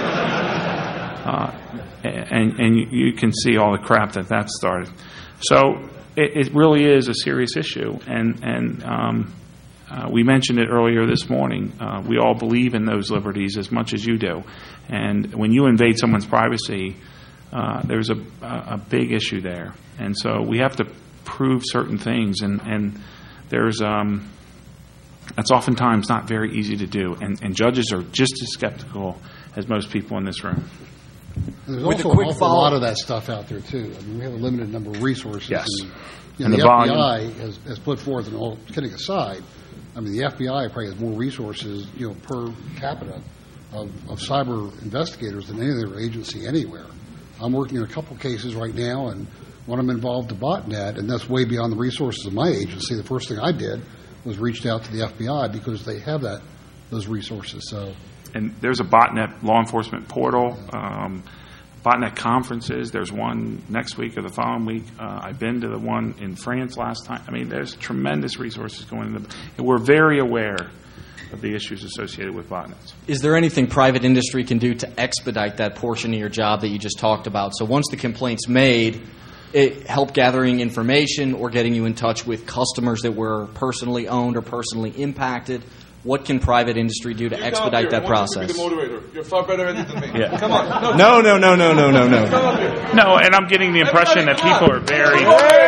uh, and and you, you can see all the crap that that started. So it, it really is a serious issue. And, and um, uh, we mentioned it earlier this morning. Uh, we all believe in those liberties as much as you do. And when you invade someone's privacy, Uh, there's a, a big issue there. And so we have to prove certain things, and, and there's um, that's oftentimes not very easy to do, and, and judges are just as skeptical as most people in this room. There's With also a an quick awful follow- lot of that stuff out there too. I mean, we have a limited number of resources. Yes. And, you And know, the the, volume. F B I has, has put forth, and all kidding aside, I mean, the F B I probably has more resources, you know, per capita of, of cyber investigators than any other agency anywhere. I'm working in a couple cases right now, and when I'm involved in botnet, and that's way beyond the resources of my agency, the first thing I did was reached out to the F B I because they have that those resources. So. And there's a botnet law enforcement portal, um, botnet conferences. There's one next week or the following week. Uh, I've been to the one in France last time. I mean, there's tremendous resources going into, and we're very aware of the issues associated with botnets. Is there anything private industry can do to expedite that portion of your job that you just talked about? So once the complaint's made, it help gathering information or getting you in touch with customers that were personally owned or personally impacted. What can private industry do to You expedite that process? Be the moderator. You're far better at it than me. Yeah. Come on. No, no, no, no, no, no, no. Come up here. No, and I'm getting the impression that people are very.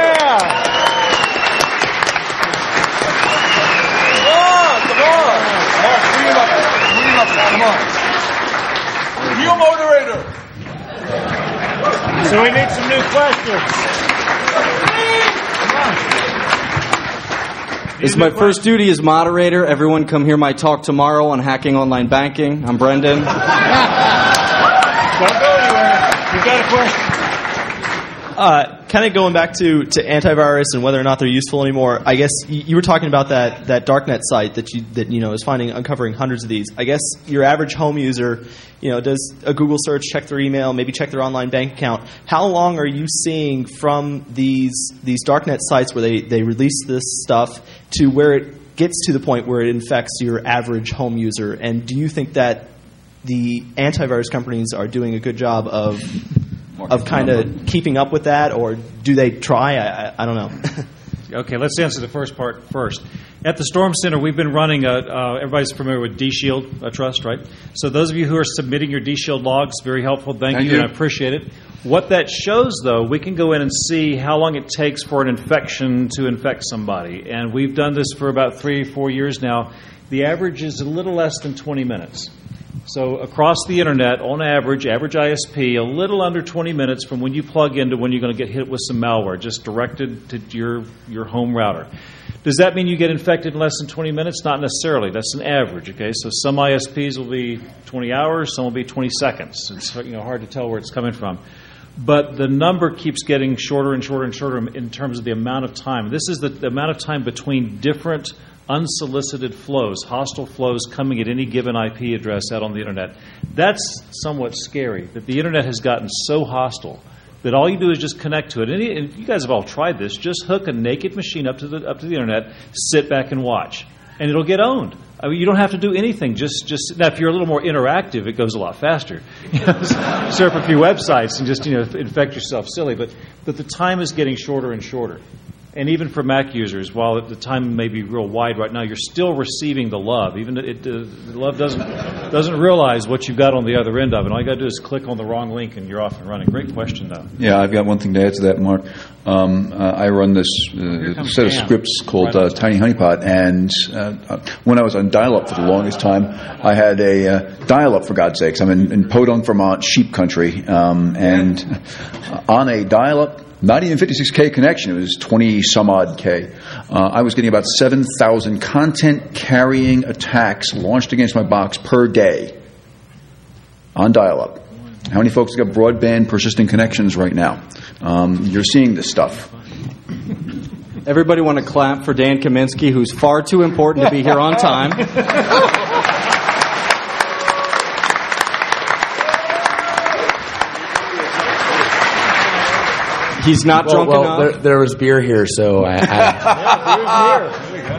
New moderator. So we need some new questions. This is my first duty as moderator. Everyone come hear my talk tomorrow on hacking online banking. I'm Brendan. Don't go anywhere. You've got a question. Uh, kind of going back to, to antivirus and whether or not they're useful anymore. I guess you, you were talking about that, that darknet site that you that you know is finding uncovering hundreds of these. I guess your average home user, you know, does a Google search, check their email, maybe check their online bank account. How long are you seeing from these these darknet sites where they, they release this stuff to where it gets to the point where it infects your average home user? And do you think that the antivirus companies are doing a good job of of kind of keeping up with that, or do they try? I, I, I don't know. Okay, let's answer the first part first. At the Storm Center, we've been running a, uh, everybody's familiar with DShield, I trust, right? So those of you who are submitting your DShield logs, very helpful. Thank, Thank you, you. and I appreciate it. What that shows, though, we can go in and see how long it takes for an infection to infect somebody. And we've done this for about three or four years now. The average is a little less than twenty minutes. So across the internet, on average, average I S P, a little under twenty minutes from when you plug in to when you're going to get hit with some malware, just directed to your, your home router. Does that mean you get infected in less than twenty minutes? Not necessarily. That's an average, okay? So some I S Ps will be twenty hours, some will be twenty seconds. It's you know hard to tell where it's coming from. But the number keeps getting shorter and shorter and shorter in terms of the amount of time. This is the, the amount of time between different unsolicited flows, hostile flows coming at any given I P address out on the internet. That's somewhat scary, that the internet has gotten so hostile that all you do is just connect to it. And, and you guys have all tried this. Just hook a naked machine up to the up to the internet, sit back and watch, and it'll get owned. I mean, you don't have to do anything. Just, just now, if you're a little more interactive, it goes a lot faster. You know, surf a few websites and just you know infect yourself silly. But but the time is getting shorter and shorter. And even for Mac users, while the time may be real wide right now, you're still receiving the love. Even it, uh, the love doesn't doesn't realize what you've got on the other end of it. All you got to do is click on the wrong link, and you're off and running. Great question, though. Yeah, I've got one thing to add to that, Mark. Um, uh, I run this uh, set of Dan. scripts called uh, Tiny Honeypot, and uh, when I was on dial-up for the longest time, I had a uh, dial-up, for God's sakes. I'm in, in Podunk, Vermont, sheep country, um, and on a dial-up, not even fifty-six K connection, it was twenty some odd K. Uh, I was getting about seven thousand content carrying attacks launched against my box per day on dial-up. How many folks have got broadband persistent connections right now? Um, you're seeing this stuff. Everybody want to clap for Dan Kaminsky, who's far too important to be here on time. He's not well, drunk well, enough. There, there was beer here, so I. I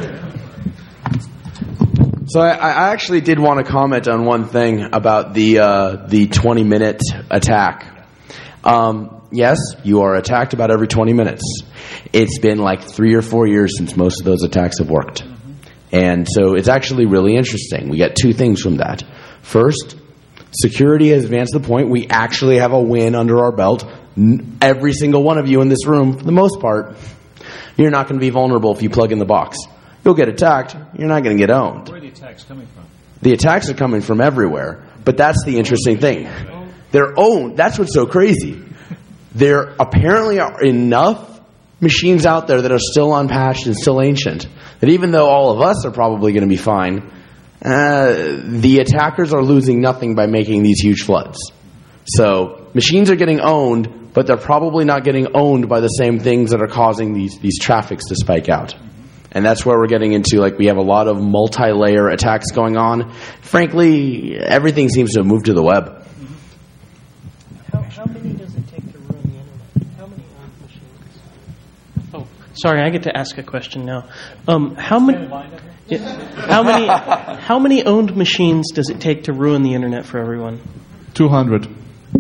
so I, I actually did want to comment on one thing about the uh, the twenty minute attack. Um, yes, you are attacked about every twenty minutes. It's been like three or four years since most of those attacks have worked, and so it's actually really interesting. We get two things from that. First, security has advanced to the point we actually have a win under our belt. Every single one of you in this room, for the most part, you're not going to be vulnerable if you plug in the box. you'll get attacked. You're not going to get owned. Where are the attacks coming from? The attacks are coming from everywhere, but that's the interesting thing. They're owned. That's what's so crazy. There apparently are enough machines out there that are still unpatched and still ancient that even though all of us are probably going to be fine, uh, the attackers are losing nothing by making these huge floods. So machines are getting owned, but they're probably not getting owned by the same things that are causing these, these traffics to spike out. And that's where we're getting into, like, we have a lot of multi-layer attacks going on. Frankly, everything seems to have moved to the web. How, how many does it take to ruin the internet? How many owned machines? Oh, sorry, I get to ask a question now. Um, how many? Yeah, how many? How many owned machines does it take to ruin the internet for everyone? Two hundred.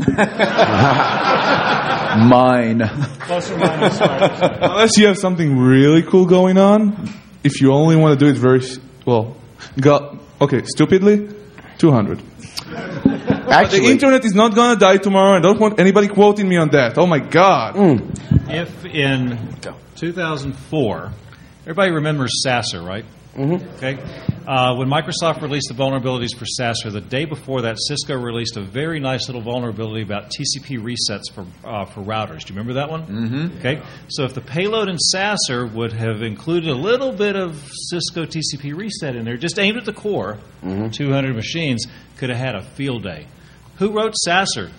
Mine. Plus or minus. Unless you have something really cool going on, if you only want to do it very well, go, okay, stupidly, two hundred. Actually, the internet is not going to die tomorrow. I don't want anybody quoting me on that. Oh my God. Mm. If in two thousand four, everybody remembers Sasser, right? Mm-hmm. Okay. Uh, when Microsoft released the vulnerabilities for Sasser, the day before that, Cisco released a very nice little vulnerability about T C P resets for uh, for routers. Do you remember that one? Mm-hmm. Okay. So if the payload in Sasser would have included a little bit of Cisco T C P reset in there, just aimed at the core, mm-hmm. two hundred machines, could have had a field day. Who wrote Sasser?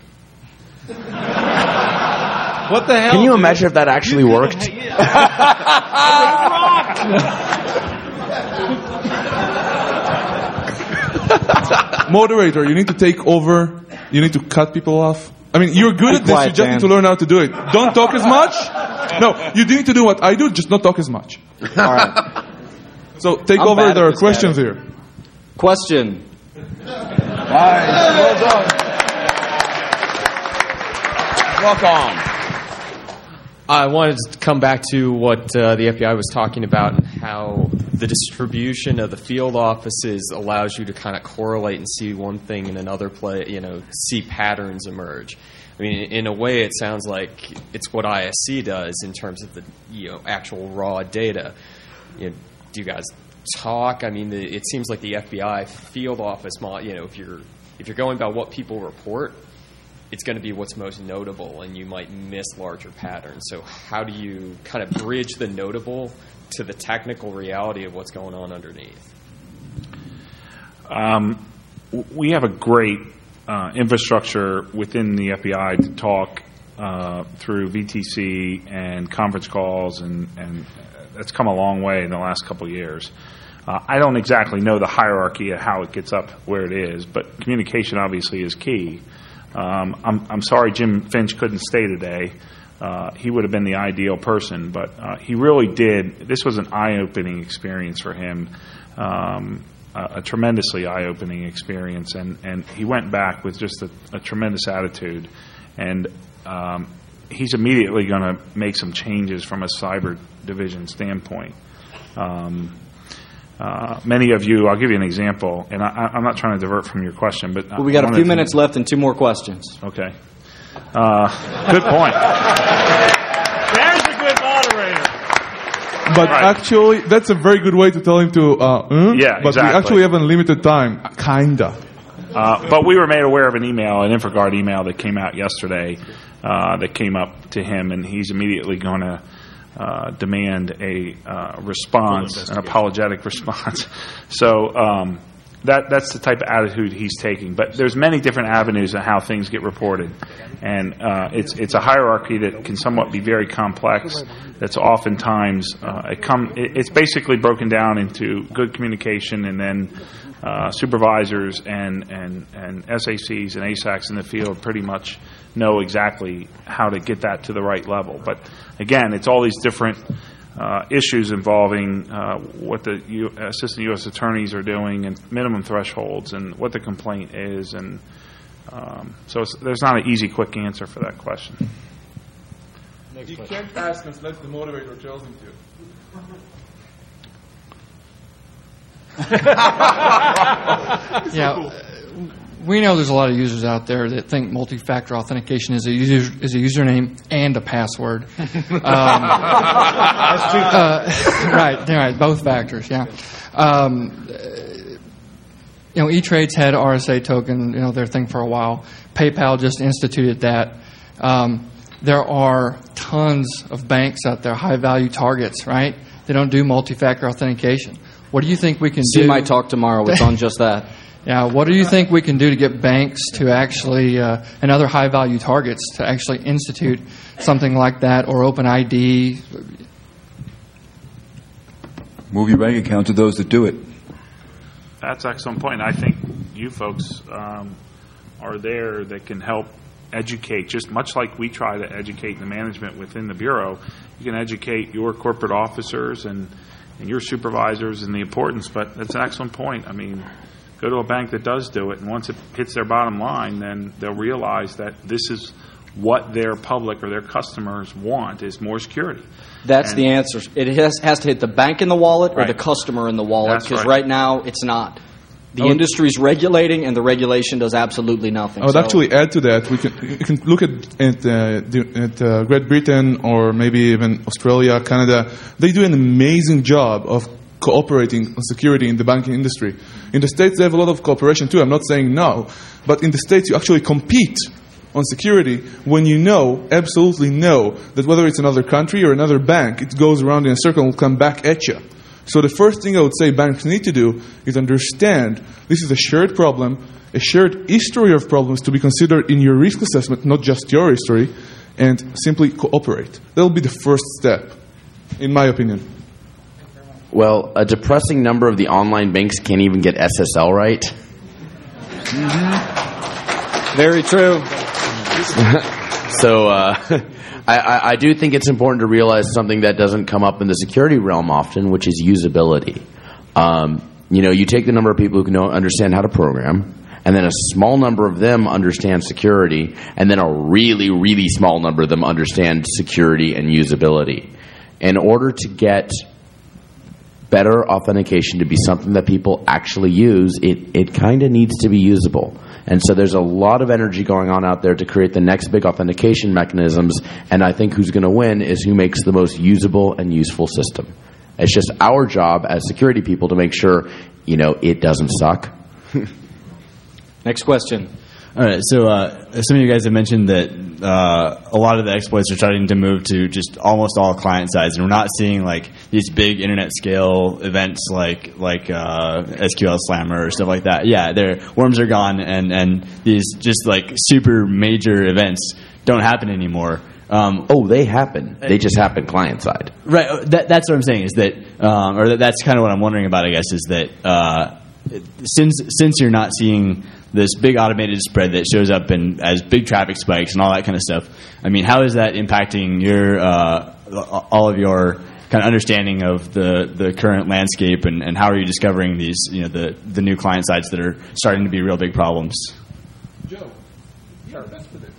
What the hell? Can you dude? imagine if that actually You worked? ha- Moderator, you need to take over. You need to cut people off. I mean, you're good Be at this. quiet, You just Dan. need to learn how to do it. Don't talk as much. No, you need to do what I do. Just not talk as much. All right. So take I'm over. bad There at are this, questions Gavin. here. Question. Nice. Well done. Welcome. I wanted to come back to what uh, the F B I was talking about and how the distribution of the field offices allows you to kind of correlate and see one thing in another play, you know, see patterns emerge. I mean, in a way, it sounds like it's what I S C does in terms of the, you know, actual raw data. You know, do you guys talk? I mean, the, it seems like the F B I field office, mo- you know, if you're if you're going by what people report, it's going to be what's most notable, and you might miss larger patterns. So how do you kind of bridge the notable to the technical reality of what's going on underneath? Um, w- we have a great uh, infrastructure within the F B I to talk uh, through V T C and conference calls, and, and that's come a long way in the last couple of years. Uh, I don't exactly know the hierarchy of how it gets up where it is, but communication obviously is key. Um, I'm, I'm sorry Jim Finch couldn't stay today. Uh, he would have been the ideal person, but uh, he really did. This was an eye-opening experience for him, um, a, a tremendously eye-opening experience, and, and he went back with just a, a tremendous attitude. And um, he's immediately going to make some changes from a cyber division standpoint. Um, Uh, many of you, I'll give you an example, and I, I'm not trying to divert from your question, but Well, we got a few minutes left and two more questions. Okay. Uh, good point. There's a good moderator. But actually, that's a very good way to tell him to. Uh, uh, Yeah, But exactly. we actually have unlimited time, kinda. Uh, but we were made aware of an email, an InfraGuard email that came out yesterday uh, that came up to him, and he's immediately going to uh, demand a uh, response, an apologetic response. So um, that that's the type of attitude he's taking. But there's many different avenues of how things get reported, and uh, it's it's a hierarchy that can somewhat be very complex. That's oftentimes uh, it come it, it's basically broken down into good communication, and then uh, supervisors and and and S A Cs and A S A Cs in the field pretty much know exactly how to get that to the right level. But again, it's all these different uh, issues involving uh, what the U- assistant U S attorneys are doing, and minimum thresholds, and what the complaint is, and um, so it's, there's not an easy, quick answer for that question. You can't ask unless the moderator tells him to. Yeah. we know there's a lot of users out there that think multi-factor authentication is a user, is a username and a password. Um, That's true. Uh, right, right, both factors. Yeah. Um, you know, E-Trade's had R S A token, you know, their thing for a while. PayPal just instituted that. Um, there are tons of banks out there, high-value targets, right? They don't do multi-factor authentication. What do you think we can See do? my talk tomorrow. It's on just that. Yeah. What do you think we can do to get banks to actually, uh, and other high-value targets to actually institute something like that, or open I D? Move your bank account to those that do it. That's an excellent point. I think you folks um, are there that can help educate, just much like we try to educate the management within the Bureau. You can educate your corporate officers and, and your supervisors in the importance, but that's an excellent point. I mean, go to a bank that does do it, and once it hits their bottom line, then they'll realize that this is what their public or their customers want, is more security. That's And- the answer. It has, has to hit the bank in the wallet or Right. the customer in the wallet, That's because right. right now it's not. The I would- industry's regulating, and the regulation does absolutely nothing. I would So- actually add to that. We can you can look at at, uh, the- at uh, Great Britain or maybe even Australia, Canada. They do an amazing job of cooperating on security in the banking industry. In the States, they have a lot of cooperation too. I'm not saying no, but in the States, you actually compete on security when you know, absolutely know, that whether it's another country or another bank, it goes around in a circle and will come back at you. So the first thing I would say banks need to do is understand this is a shared problem, a shared history of problems to be considered in your risk assessment, not just your history, and simply cooperate. That will be the first step, in my opinion. Well, a depressing number of the online banks can't even get S S L right. Very true. So uh, I, I, I do think it's important to realize something that doesn't come up in the security realm often, which is usability. Um, you know, you take the number of people who can know, understand how to program, and then a small number of them understand security, and then a really, really small number of them understand security and usability. In order to get better authentication to be something that people actually use, it, it kind of needs to be usable. And so there's a lot of energy going on out there to create the next big authentication mechanisms, and I think who's going to win is who makes the most usable and useful system. It's just our job as security people to make sure, you know, it doesn't suck. Next question. All right, so uh, some of you guys have mentioned that uh, a lot of the exploits are starting to move to just almost all client sides, and we're not seeing like these big internet scale events like like uh, S Q L Slammer or stuff like that. Yeah, their worms are gone, and, and these just like super major events don't happen anymore. Um, oh, they happen. They just happen client side. Right. That, that's what I'm saying is that, um, or that, that's kind of what I'm wondering about. I guess is that uh, since since you're not seeing this big automated spread that shows up in as big traffic spikes and all that kind of stuff, I mean, how is that impacting your uh, all of your kind of understanding of the, the current landscape, and, and how are you discovering these, you know, the the new client sites that are starting to be real big problems? Joe, you're best for this.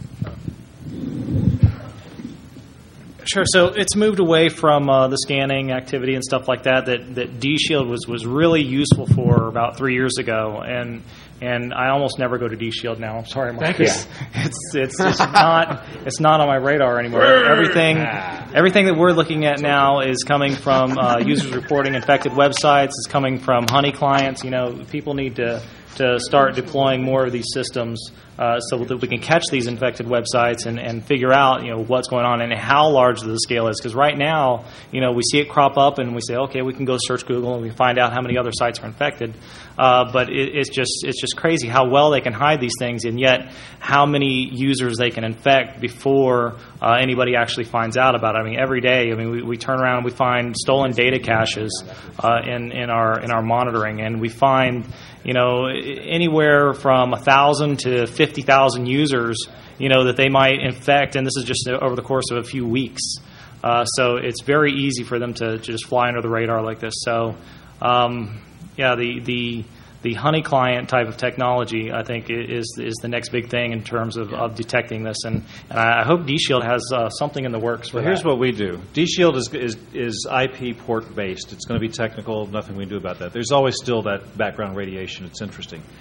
Sure. So it's moved away from uh, the scanning activity and stuff like that that, that DShield was, was really useful for about three years ago, and and I almost never go to DShield now. I'm sorry, Marcus. It's it's just not it's not on my radar anymore. Everything everything that we're looking at now is coming from uh, users reporting infected websites. It's coming from Honey clients. You know, people need to to start deploying more of these systems uh, so that we can catch these infected websites and, and figure out, you know, what's going on and how large the scale is. Because right now, you know, we see it crop up and we say, okay, we can go search Google and we find out how many other sites are infected. Uh, but it, it's just it's just crazy how well they can hide these things, and yet how many users they can infect before uh, anybody actually finds out about it. I mean, every day, I mean, we, we turn around and we find stolen data caches uh, in in our in our monitoring, and we find, you know, anywhere from a thousand to fifty thousand users, you know, that they might infect, and this is just over the course of a few weeks. Uh, so it's very easy for them to, to just fly under the radar like this. So, um, yeah, the the the Honey client type of technology, I think, is is the next big thing in terms of, of detecting this, and, and I hope DShield has uh, something in the works for Well, that. here's what we do. DShield is, is is I P port based. It's going to be technical. Nothing we can do about that. There's always still that background radiation. It's interesting.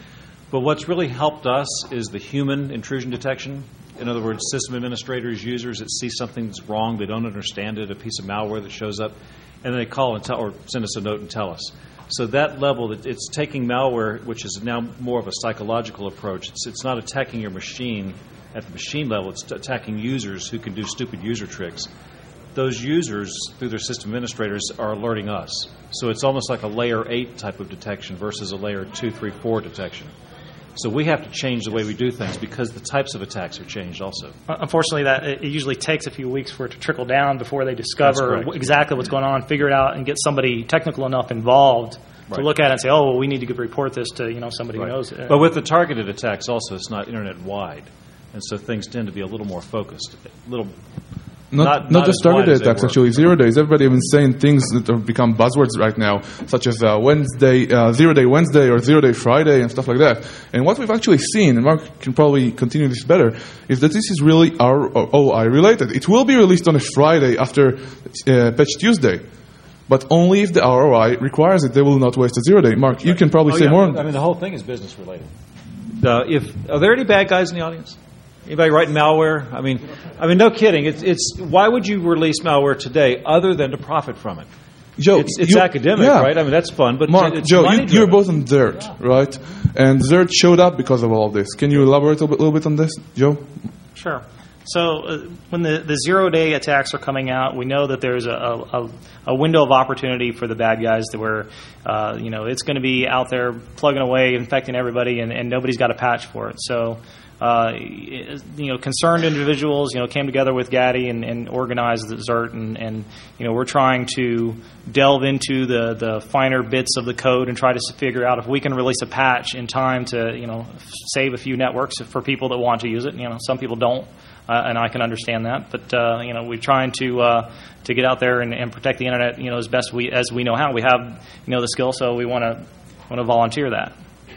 But what's really helped us is the human intrusion detection. In other words, system administrators, users that see something that's wrong, they don't understand it, a piece of malware that shows up, and then they call and tell, or send us a note and tell us. So that level, that it's taking malware, which is now more of a psychological approach. It's, it's not attacking your machine at the machine level. It's attacking users who can do stupid user tricks. Those users, through their system administrators, are alerting us. So it's almost like a layer eight type of detection versus a layer two, three, four detection. So we have to change the way we do things because the types of attacks have changed also. Unfortunately, that it usually takes a few weeks for it to trickle down before they discover That's exactly what's going on, figure it out, and get somebody technical enough involved Right. to look at it and say, oh, well, we need to report this to you know somebody Right. who knows it. But with the targeted attacks also, it's not internet-wide. And so things tend to be a little more focused, a little... Not, Not- not, not just as wide targeted as they attacks, were. actually. Zero days. Everybody have been saying things that have become buzzwords right now, such as uh, Wednesday, uh, Zero Day Wednesday or Zero Day Friday and stuff like that. And what we've actually seen, and Mark can probably continue this better, is that this is really R O I related. It will be released on a Friday after uh, Patch Tuesday, but only if the R O I requires it. They will not waste a zero day. Mark, you can probably Oh, say yeah. more on I mean, the whole thing is business related. Uh, if are there any bad guys in the audience? Anybody writing malware? I mean, I mean, no kidding. It's it's why would you release malware today other than to profit from it? Joe, it's it's you- academic, yeah. right? I mean, that's fun, but Mark, it's Joe, you, money-driven. you're both on Xert, right? And Xert showed up because of all of this. Can you elaborate a little bit, little bit on this, Joe? Sure. So uh, when the, the zero-day attacks are coming out, we know that there's a, a, a window of opportunity for the bad guys to where, uh, you know, it's going to be out there plugging away, infecting everybody, and, and nobody's got a patch for it. So, uh, you know, concerned individuals, you know, came together with Gaddy and, and organized the Xert, and, and, you know, we're trying to delve into the, the finer bits of the code and try to figure out if we can release a patch in time to, you know, save a few networks for people that want to use it. You know, some people don't. Uh, and I can understand that, but uh, you know, we're trying to uh, to get out there and, and protect the internet, you know, as best we as we know how. We have, you know, the skill, so we want to want to volunteer that.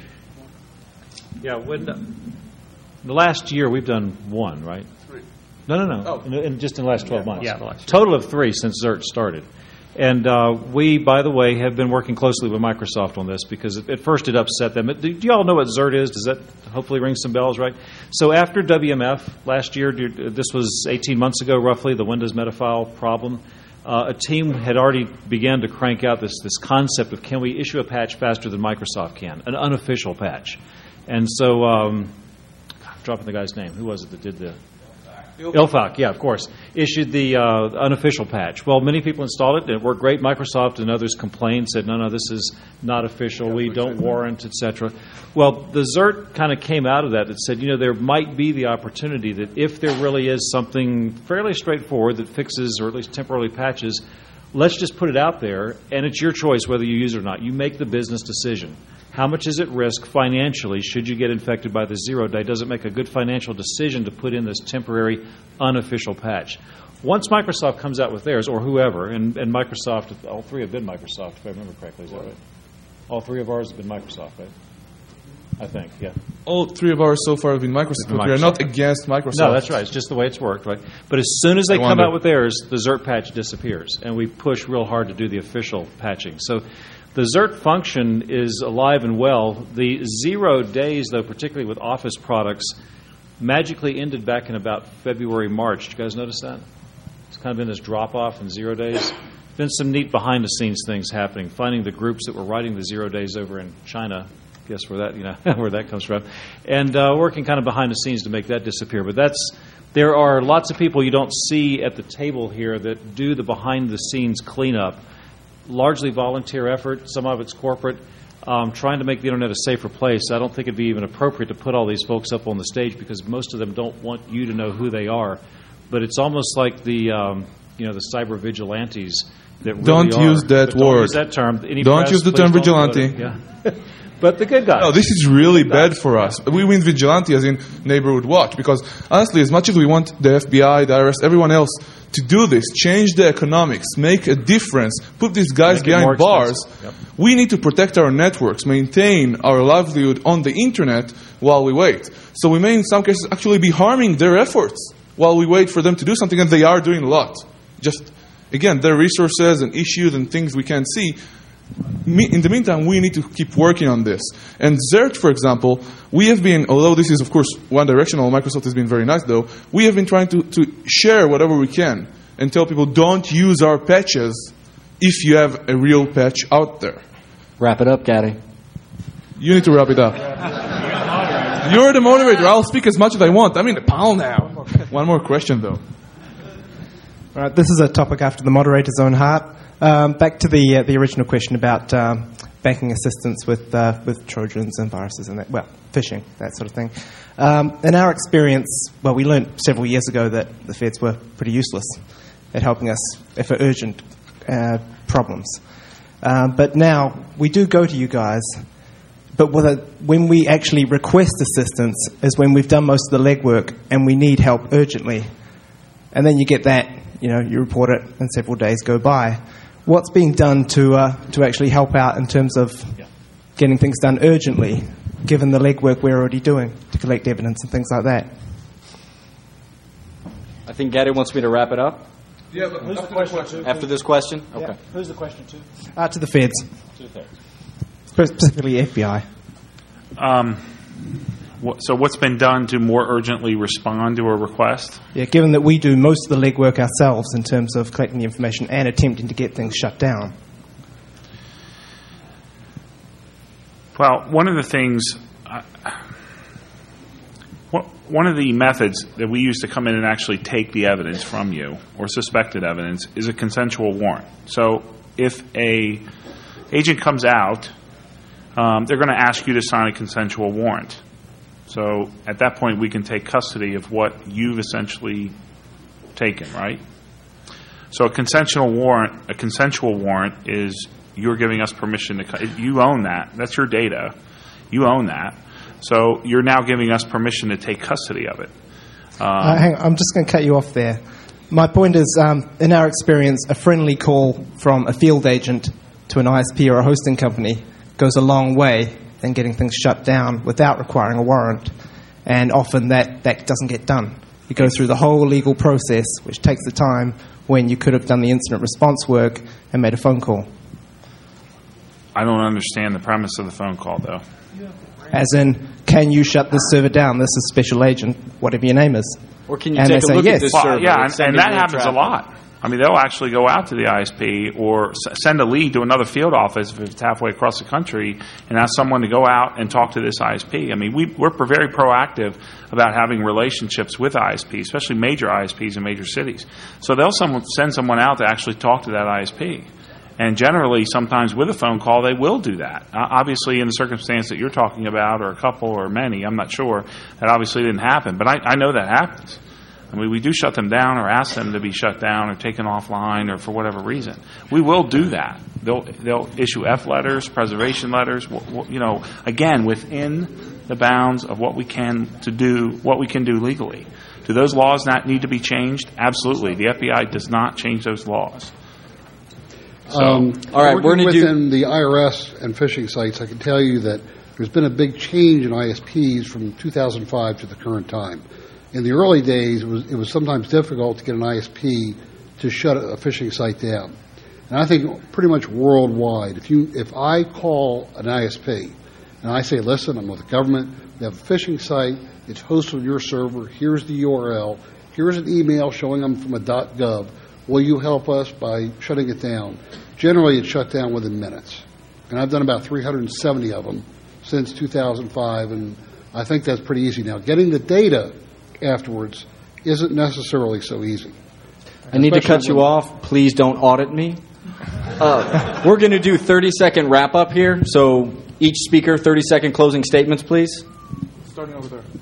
Yeah, when the, the last year we've done one, right? Three. No, no, no. Oh. In, in, just in the last twelve months. Yeah, the last Total of three since Xert started. And uh, we, by the way, have been working closely with Microsoft on this because at first it upset them. Do, do you all know what Xert is? Does that hopefully ring some bells, right? So after W M F last year, this was eighteen months ago roughly, the Windows Metafile problem, uh, a team had already began to crank out this, this concept of can we issue a patch faster than Microsoft can, an unofficial patch. And so, um, I'm dropping the guy's name. Who was it that did the... Ilfak, yeah, of course, issued the uh, unofficial patch. Well, many people installed it, and it worked great. Microsoft and others complained, said, no, no, this is not official, we don't warrant, et cetera. Well, the Xert kind of came out of that that said, you know, there might be the opportunity that if there really is something fairly straightforward that fixes or at least temporarily patches, let's just put it out there, and it's your choice whether you use it or not. You make the business decision. How much is at risk financially should you get infected by the zero day? Does it make a good financial decision to put in this temporary unofficial patch? Once Microsoft comes out with theirs, or whoever, and, and Microsoft, all three have been Microsoft, if I remember correctly, is that right? All three of ours have been Microsoft, right? I think, yeah. All three of ours so far have been Microsoft, but we are not against Microsoft. No, that's right. It's just the way it's worked, right? But as soon as they I come wonder. out with theirs, the Xert patch disappears, and we push real hard to do the official patching. So the Xert function is alive and well. The zero days, though, particularly with Office products, magically ended back in about February, March. Did you guys notice that? It's kind of been this drop-off in zero days. Been some neat behind-the-scenes things happening, finding the groups that were writing the zero days over in China. Guess where that you know where that comes from, and uh, working kind of behind the scenes to make that disappear. But that's there are lots of people you don't see at the table here that do the behind the scenes cleanup. Largely volunteer effort. Some of it's corporate. Um, trying to make the internet a safer place. I don't think it'd be even appropriate to put all these folks up on the stage because most of them don't want you to know who they are. But it's almost like the um, you know the cyber vigilantes that really Don't are. use that But don't word. use that term. Any Don't press, use the please term don't quote vigilante. it. Yeah. But the good guys. No, this is really bad for us. We mean vigilante as in neighborhood watch, because honestly, as much as we want the F B I, the I R S, everyone else to do this, change the economics, make a difference, put these guys Make it more behind bars, expensive. Yep. we need to protect our networks, maintain our livelihood on the internet while we wait. So we may in some cases actually be harming their efforts while we wait for them to do something, and they are doing a lot. Just, again, their resources and issues and things we can't see me, in the meantime, we need to keep working on this. And Zert, for example, we have been, although this is, of course, one directional, Microsoft has been very nice, though, we have been trying to, to share whatever we can and tell people, don't use our patches if you have a real patch out there. Wrap it up, Gaddy. You need to wrap it up. You're the moderator. I'll speak as much as I want. I'm in the panel now. One more question, though. All right, this is a topic after the moderator's own heart. Um, back to the uh, the original question about um, banking assistance with uh, with Trojans and viruses and that, well, phishing, that sort of thing. Um, in our experience, well, we learned several years ago that the feds were pretty useless at helping us for urgent uh, problems. Um, but now we do go to you guys. But with a, when we actually request assistance is when we've done most of the legwork and we need help urgently. And then you get that, you know, you report it and several days go by. What's being done to uh, to actually help out in terms of getting things done urgently, given the legwork we're already doing to collect evidence and things like that? I think Gaddy wants me to wrap it up. Yeah, but who's after the question? After this question? Yeah. Okay. Who's the question to? Uh, to the feds. To the feds. Specifically F B I. Um, wh- so what's been done to more urgently respond to a request? Yeah, given that we do most of the legwork ourselves in terms of collecting the information and attempting to get things shut down. Well, one of the things, uh, one of the methods that we use to come in and actually take the evidence from you, or suspected evidence, is a consensual warrant. So if a agent comes out, um, they're going to ask you to sign a consensual warrant. So at that point, we can take custody of what you've essentially taken, right? So a consensual warrant, a consensual warrant is you're giving us permission to. You own that. That's your data. You own that. So you're now giving us permission to take custody of it. Um, uh, hang on, I'm just going to cut you off there. My point is, um, in our experience, a friendly call from a field agent to an I S P or a hosting company goes a long way in getting things shut down without requiring a warrant. And often that, that doesn't get done. You go through the whole legal process, which takes the time when you could have done the incident response work and made a phone call. I don't understand the premise of the phone call, though. As in, can you shut this server down? This is special agent, whatever your name is. Or can you and take a say look yes. at this Well, server? yeah, and, send and it that to happens traffic? a lot. I mean, they'll actually go out to the I S P or s- send a lead to another field office if it's halfway across the country and ask someone to go out and talk to this I S P. I mean, we, we're very proactive about having relationships with I S Ps, especially major I S Ps in major cities. So they'll some, send someone out to actually talk to that I S P. And generally, sometimes with a phone call, they will do that. Uh, obviously, in the circumstance that you're talking about, or a couple or many, I'm not sure, that obviously didn't happen. But I, I know that happens. I mean, we do shut them down or ask them to be shut down or taken offline or for whatever reason. We will do that. They'll they'll issue F letters, preservation letters. W- w- you know, again, within the bounds of what we can to do, what we can do legally. Do those laws not need to be changed? Absolutely. The F B I does not change those laws. So, Um, all right, working we're gonna do- within the I R S and phishing sites, I can tell you that there's been a big change in I S Ps from two thousand five to the current time. In the early days, it was, it was sometimes difficult to get an I S P to shut a phishing site down. And I think pretty much worldwide, if you if I call an I S P and I say, listen, I'm with the government, they have a phishing site, it's hosted on your server, here's the U R L, here's an email showing I'm from a .gov, will you help us by shutting it down? Generally, it's shut down within minutes. And I've done about three hundred seventy of them since two thousand five, and I think that's pretty easy. Now, getting the data afterwards isn't necessarily so easy. I need to Especially cut you when- off. Please don't audit me. Uh, we're going to do thirty-second wrap-up here. So each speaker, thirty-second closing statements, please. Starting over there.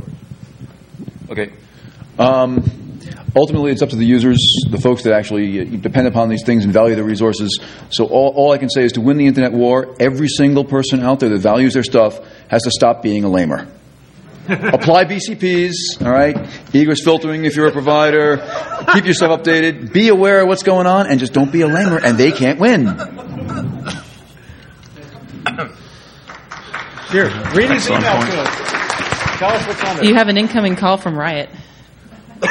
Okay. Um, ultimately, it's up to the users, the folks that actually uh, depend upon these things and value their resources. So all, all I can say is to win the Internet war, every single person out there that values their stuff has to stop being a lamer. Apply B C Ps, all right? Egress filtering if you're a provider. Keep yourself updated. Be aware of what's going on, and just don't be a lamer, and they can't win. Here, read his Excellent email point. to us. Tell us what's on there. You have an incoming call from Riot.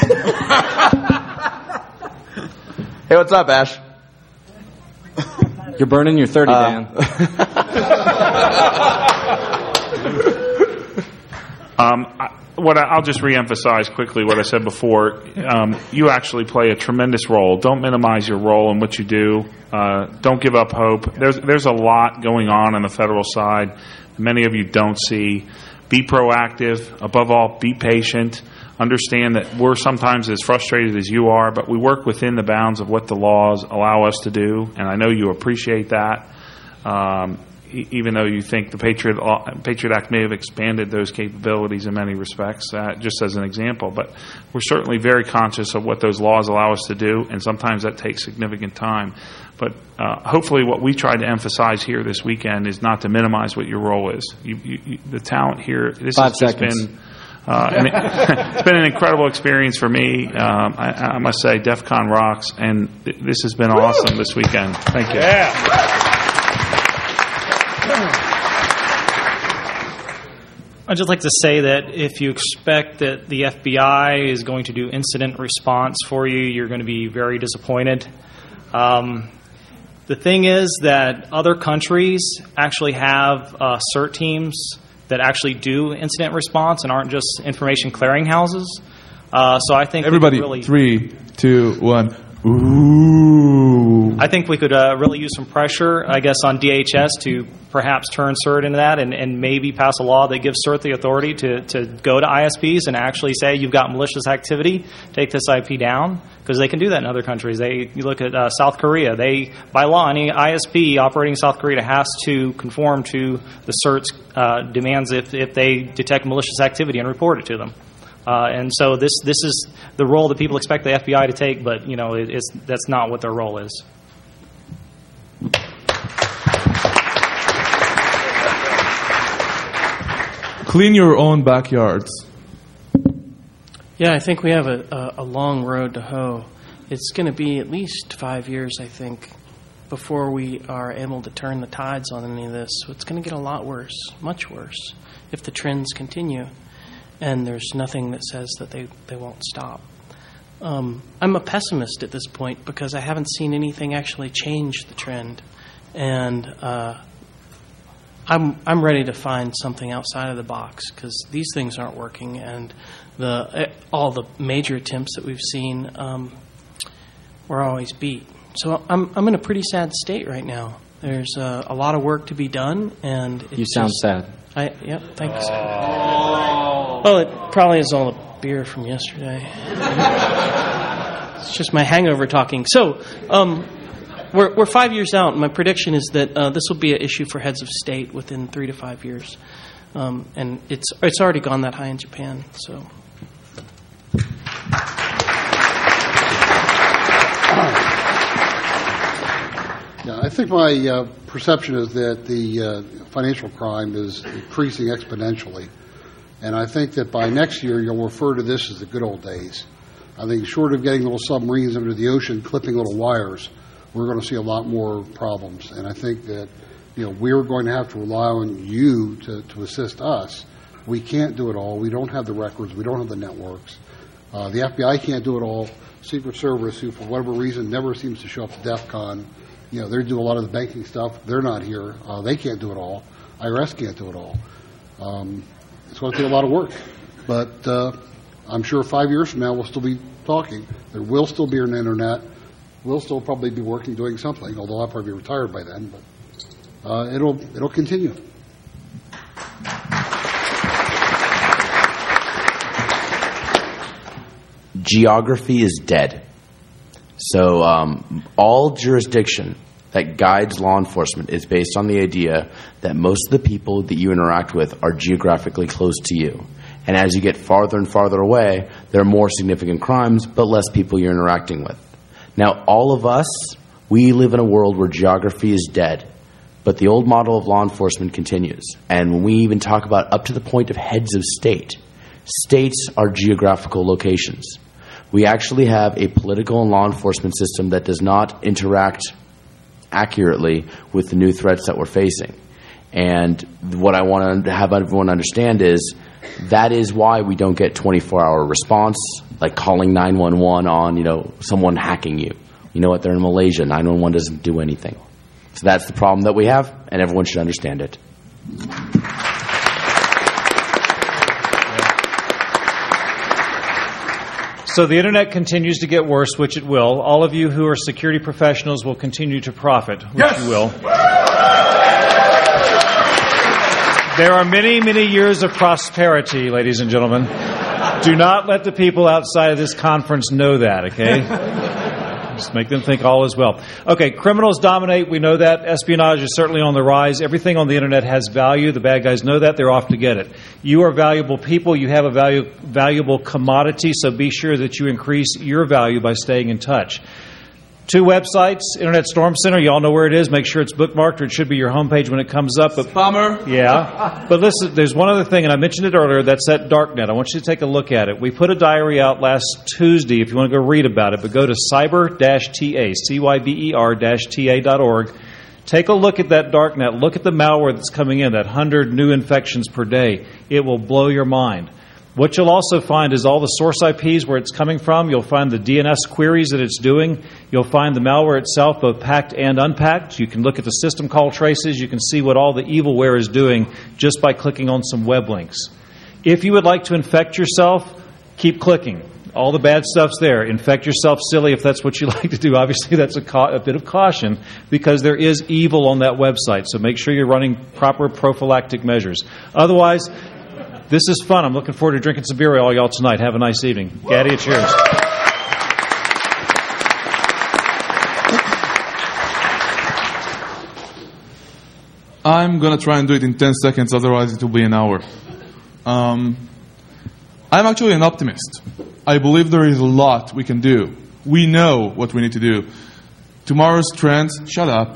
Hey, what's up, Ash? You're burning your thirty, Dan. um, I, what I, I'll just reemphasize quickly what I said before. Um, you actually play a tremendous role. Don't minimize your role in what you do. Uh, don't give up hope. There's there's a lot going on on the federal side. Many of you don't see. Be proactive. Above all, be patient. Understand that we're sometimes as frustrated as you are, but we work within the bounds of what the laws allow us to do, and I know you appreciate that. Um, e- even though you think the Patriot Law, Patriot Act may have expanded those capabilities in many respects, uh, just as an example. But we're certainly very conscious of what those laws allow us to do, and sometimes that takes significant time. But uh, hopefully what we tried to emphasize here this weekend is not to minimize what your role is. You, you, you, the talent here, this Five has just seconds. been... Uh, and it, it's been an incredible experience for me. Um, I, I must say, DEF CON rocks, and th- this has been awesome this weekend. Thank you. Yeah. I'd just like to say that if you expect that the F B I is going to do incident response for you, you're going to be very disappointed. Um, the thing is that other countries actually have uh, CERT teams that actually do incident response and aren't just information clearinghouses. Uh, so I think Everybody, we could really, three, two, one. Ooh. I think we could uh, really use some pressure, I guess, on D H S to perhaps turn CERT into that and, and maybe pass a law that gives CERT the authority to, to go to I S Ps and actually say you've got malicious activity, take this I P down, because they can do that in other countries. They, you look at uh, South Korea. They, by law, any I S P operating in South Korea has to conform to the CERT's uh, demands if, if they detect malicious activity and report it to them. Uh, and so this this is the role that people expect the F B I to take, but you know it, it's that's not what their role is. Clean your own backyards. Yeah, I think we have a, a, a long road to hoe. It's going to be at least five years, I think, before we are able to turn the tides on any of this. So it's going to get a lot worse, much worse, if the trends continue. And there's nothing that says that they, they won't stop. Um, I'm a pessimist at this point because I haven't seen anything actually change the trend. And uh, I'm I'm ready to find something outside of the box because these things aren't working. And the all the major attempts that we've seen um, were always beat. So I'm I'm in a pretty sad state right now. There's uh, a lot of work to be done. And it You sound just, sad. I, yep, thanks. Oh. Well, it probably is all the beer from yesterday. It's just my hangover talking. So, um, we're, we're five years out, and my prediction is that uh, this will be an issue for heads of state within three to five years. Um, and it's it's already gone that high in Japan. So. Yeah, I think my uh, perception is that the uh, financial crime is increasing exponentially. And I think that by next year, you'll refer to this as the good old days. I think short of getting little submarines under the ocean clipping little wires, we're going to see a lot more problems. And I think that, you know, we're going to have to rely on you to, to assist us. We can't do it all. We don't have the records. We don't have the networks. Uh, the F B I can't do it all. Secret Service, who for whatever reason never seems to show up to DEF CON, you know, they do a lot of the banking stuff. They're not here. Uh, they can't do it all. I R S can't do it all. Um, it's going to take a lot of work. But uh, I'm sure five years from now we'll still be talking. There will still be an internet. We'll still probably be working, doing something, although I'll probably be retired by then. But uh, it'll it'll continue. Geography is dead. So um, all jurisdiction that guides law enforcement is based on the idea that most of the people that you interact with are geographically close to you. And as you get farther and farther away, there are more significant crimes, but less people you're interacting with. Now, all of us, we live in a world where geography is dead, but the old model of law enforcement continues. And when we even talk about up to the point of heads of state, states are geographical locations. We actually have a political and law enforcement system that does not interact accurately with the new threats that we're facing. And what I want to have everyone understand is that is why we don't get twenty-four hour response, like calling nine one one on, you know, someone hacking you. You know what, they're in Malaysia, nine one one doesn't do anything. So that's the problem that we have, and everyone should understand it. So the internet continues to get worse, which it will. All of you who are security professionals will continue to profit, which Yes! you will. There are many, many years of prosperity, ladies and gentlemen. Do not let the people outside of this conference know that, okay? Just make them think all is well. Okay, criminals dominate. We know that. Espionage is certainly on the rise. Everything on the internet has value. The bad guys know that. They're off to get it. You are valuable people. You have a value, valuable commodity, so be sure that you increase your value by staying in touch. Two websites, Internet Storm Center. You all know where it is. Make sure it's bookmarked, or it should be your homepage when it comes up. But, Bummer. Yeah. But listen, there's one other thing, and I mentioned it earlier. That's that Darknet. I want you to take a look at it. We put a diary out last Tuesday if you want to go read about it. But go to cyber dash T A, C Y B E R dash T A dot org. Take a look at that Darknet. Look at the malware that's coming in, that one hundred new infections per day. It will blow your mind. What you'll also find is all the source I Ps where it's coming from. You'll find the D N S queries that it's doing. You'll find the malware itself, both packed and unpacked. You can look at the system call traces. You can see what all the evilware is doing just by clicking on some web links. If you would like to infect yourself, keep clicking. All the bad stuff's there. Infect yourself silly if that's what you like to do. Obviously, that's a, ca- a bit of caution because there is evil on that website. So make sure you're running proper prophylactic measures. Otherwise, this is fun. I'm looking forward to drinking some beer with all y'all tonight. Have a nice evening. Gaddy, it's yours. I'm going to try and do it in ten seconds, otherwise it will be an hour. Um, I'm actually an optimist. I believe there is a lot we can do. We know what we need to do. Tomorrow's trends... Shut up.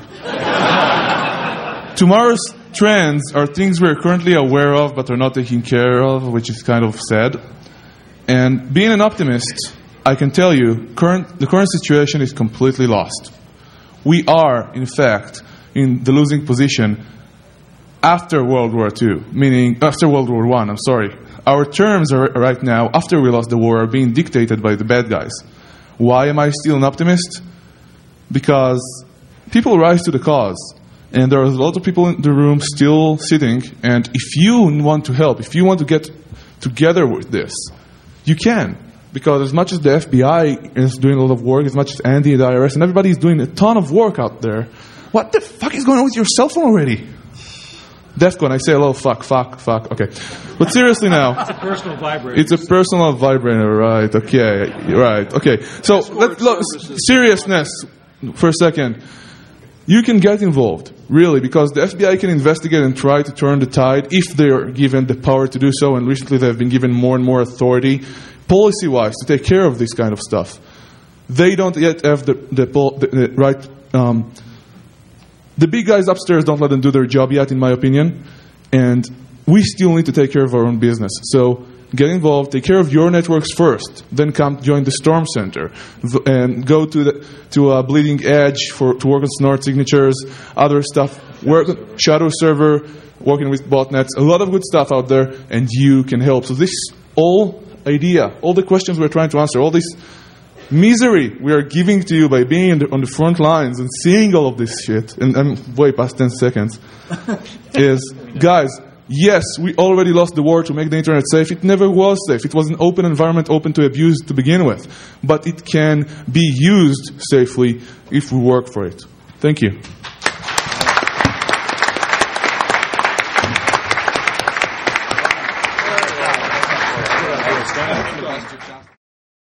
Tomorrow's trends are things we're currently aware of but are not taken care of, which is kind of sad. And being an optimist, I can tell you, current, the current situation is completely lost. We are, in fact, in the losing position after World War Two, meaning after World War One, I'm sorry. Our terms are right now, after we lost the war, are being dictated by the bad guys. Why am I still an optimist? Because people rise to the cause. And there are a lot of people in the room still sitting. And if you want to help, if you want to get together with this, you can. Because as much as the F B I is doing a lot of work, as much as Andy and the I R S, and everybody is doing a ton of work out there, what the fuck is going on with your cell phone already? DEFCON, I say a lot of fuck, fuck, fuck. Okay. But seriously now. It's a personal vibrator. It's a personal vibrator, right. Okay. Right. Okay. So, let's look, seriousness for a second. You can get involved, really, because the F B I can investigate and try to turn the tide if they are given the power to do so, and recently they have been given more and more authority, policy-wise, to take care of this kind of stuff. They don't yet have the, the, the, the right... Um, the big guys upstairs don't let them do their job yet, in my opinion, and we still need to take care of our own business. So get involved, take care of your networks first, then come join the Storm Center, and go to the to a Bleeding Edge for to work on Snort signatures, other stuff, work on Shadow Server, working with botnets, a lot of good stuff out there, and you can help. So this all idea, all the questions we're trying to answer, all this misery we are giving to you by being on the front lines and seeing all of this shit, and I'm way past ten seconds, is, guys, yes, we already lost the war to make the internet safe. It never was safe. It was an open environment, open to abuse to begin with. But it can be used safely if we work for it. Thank you.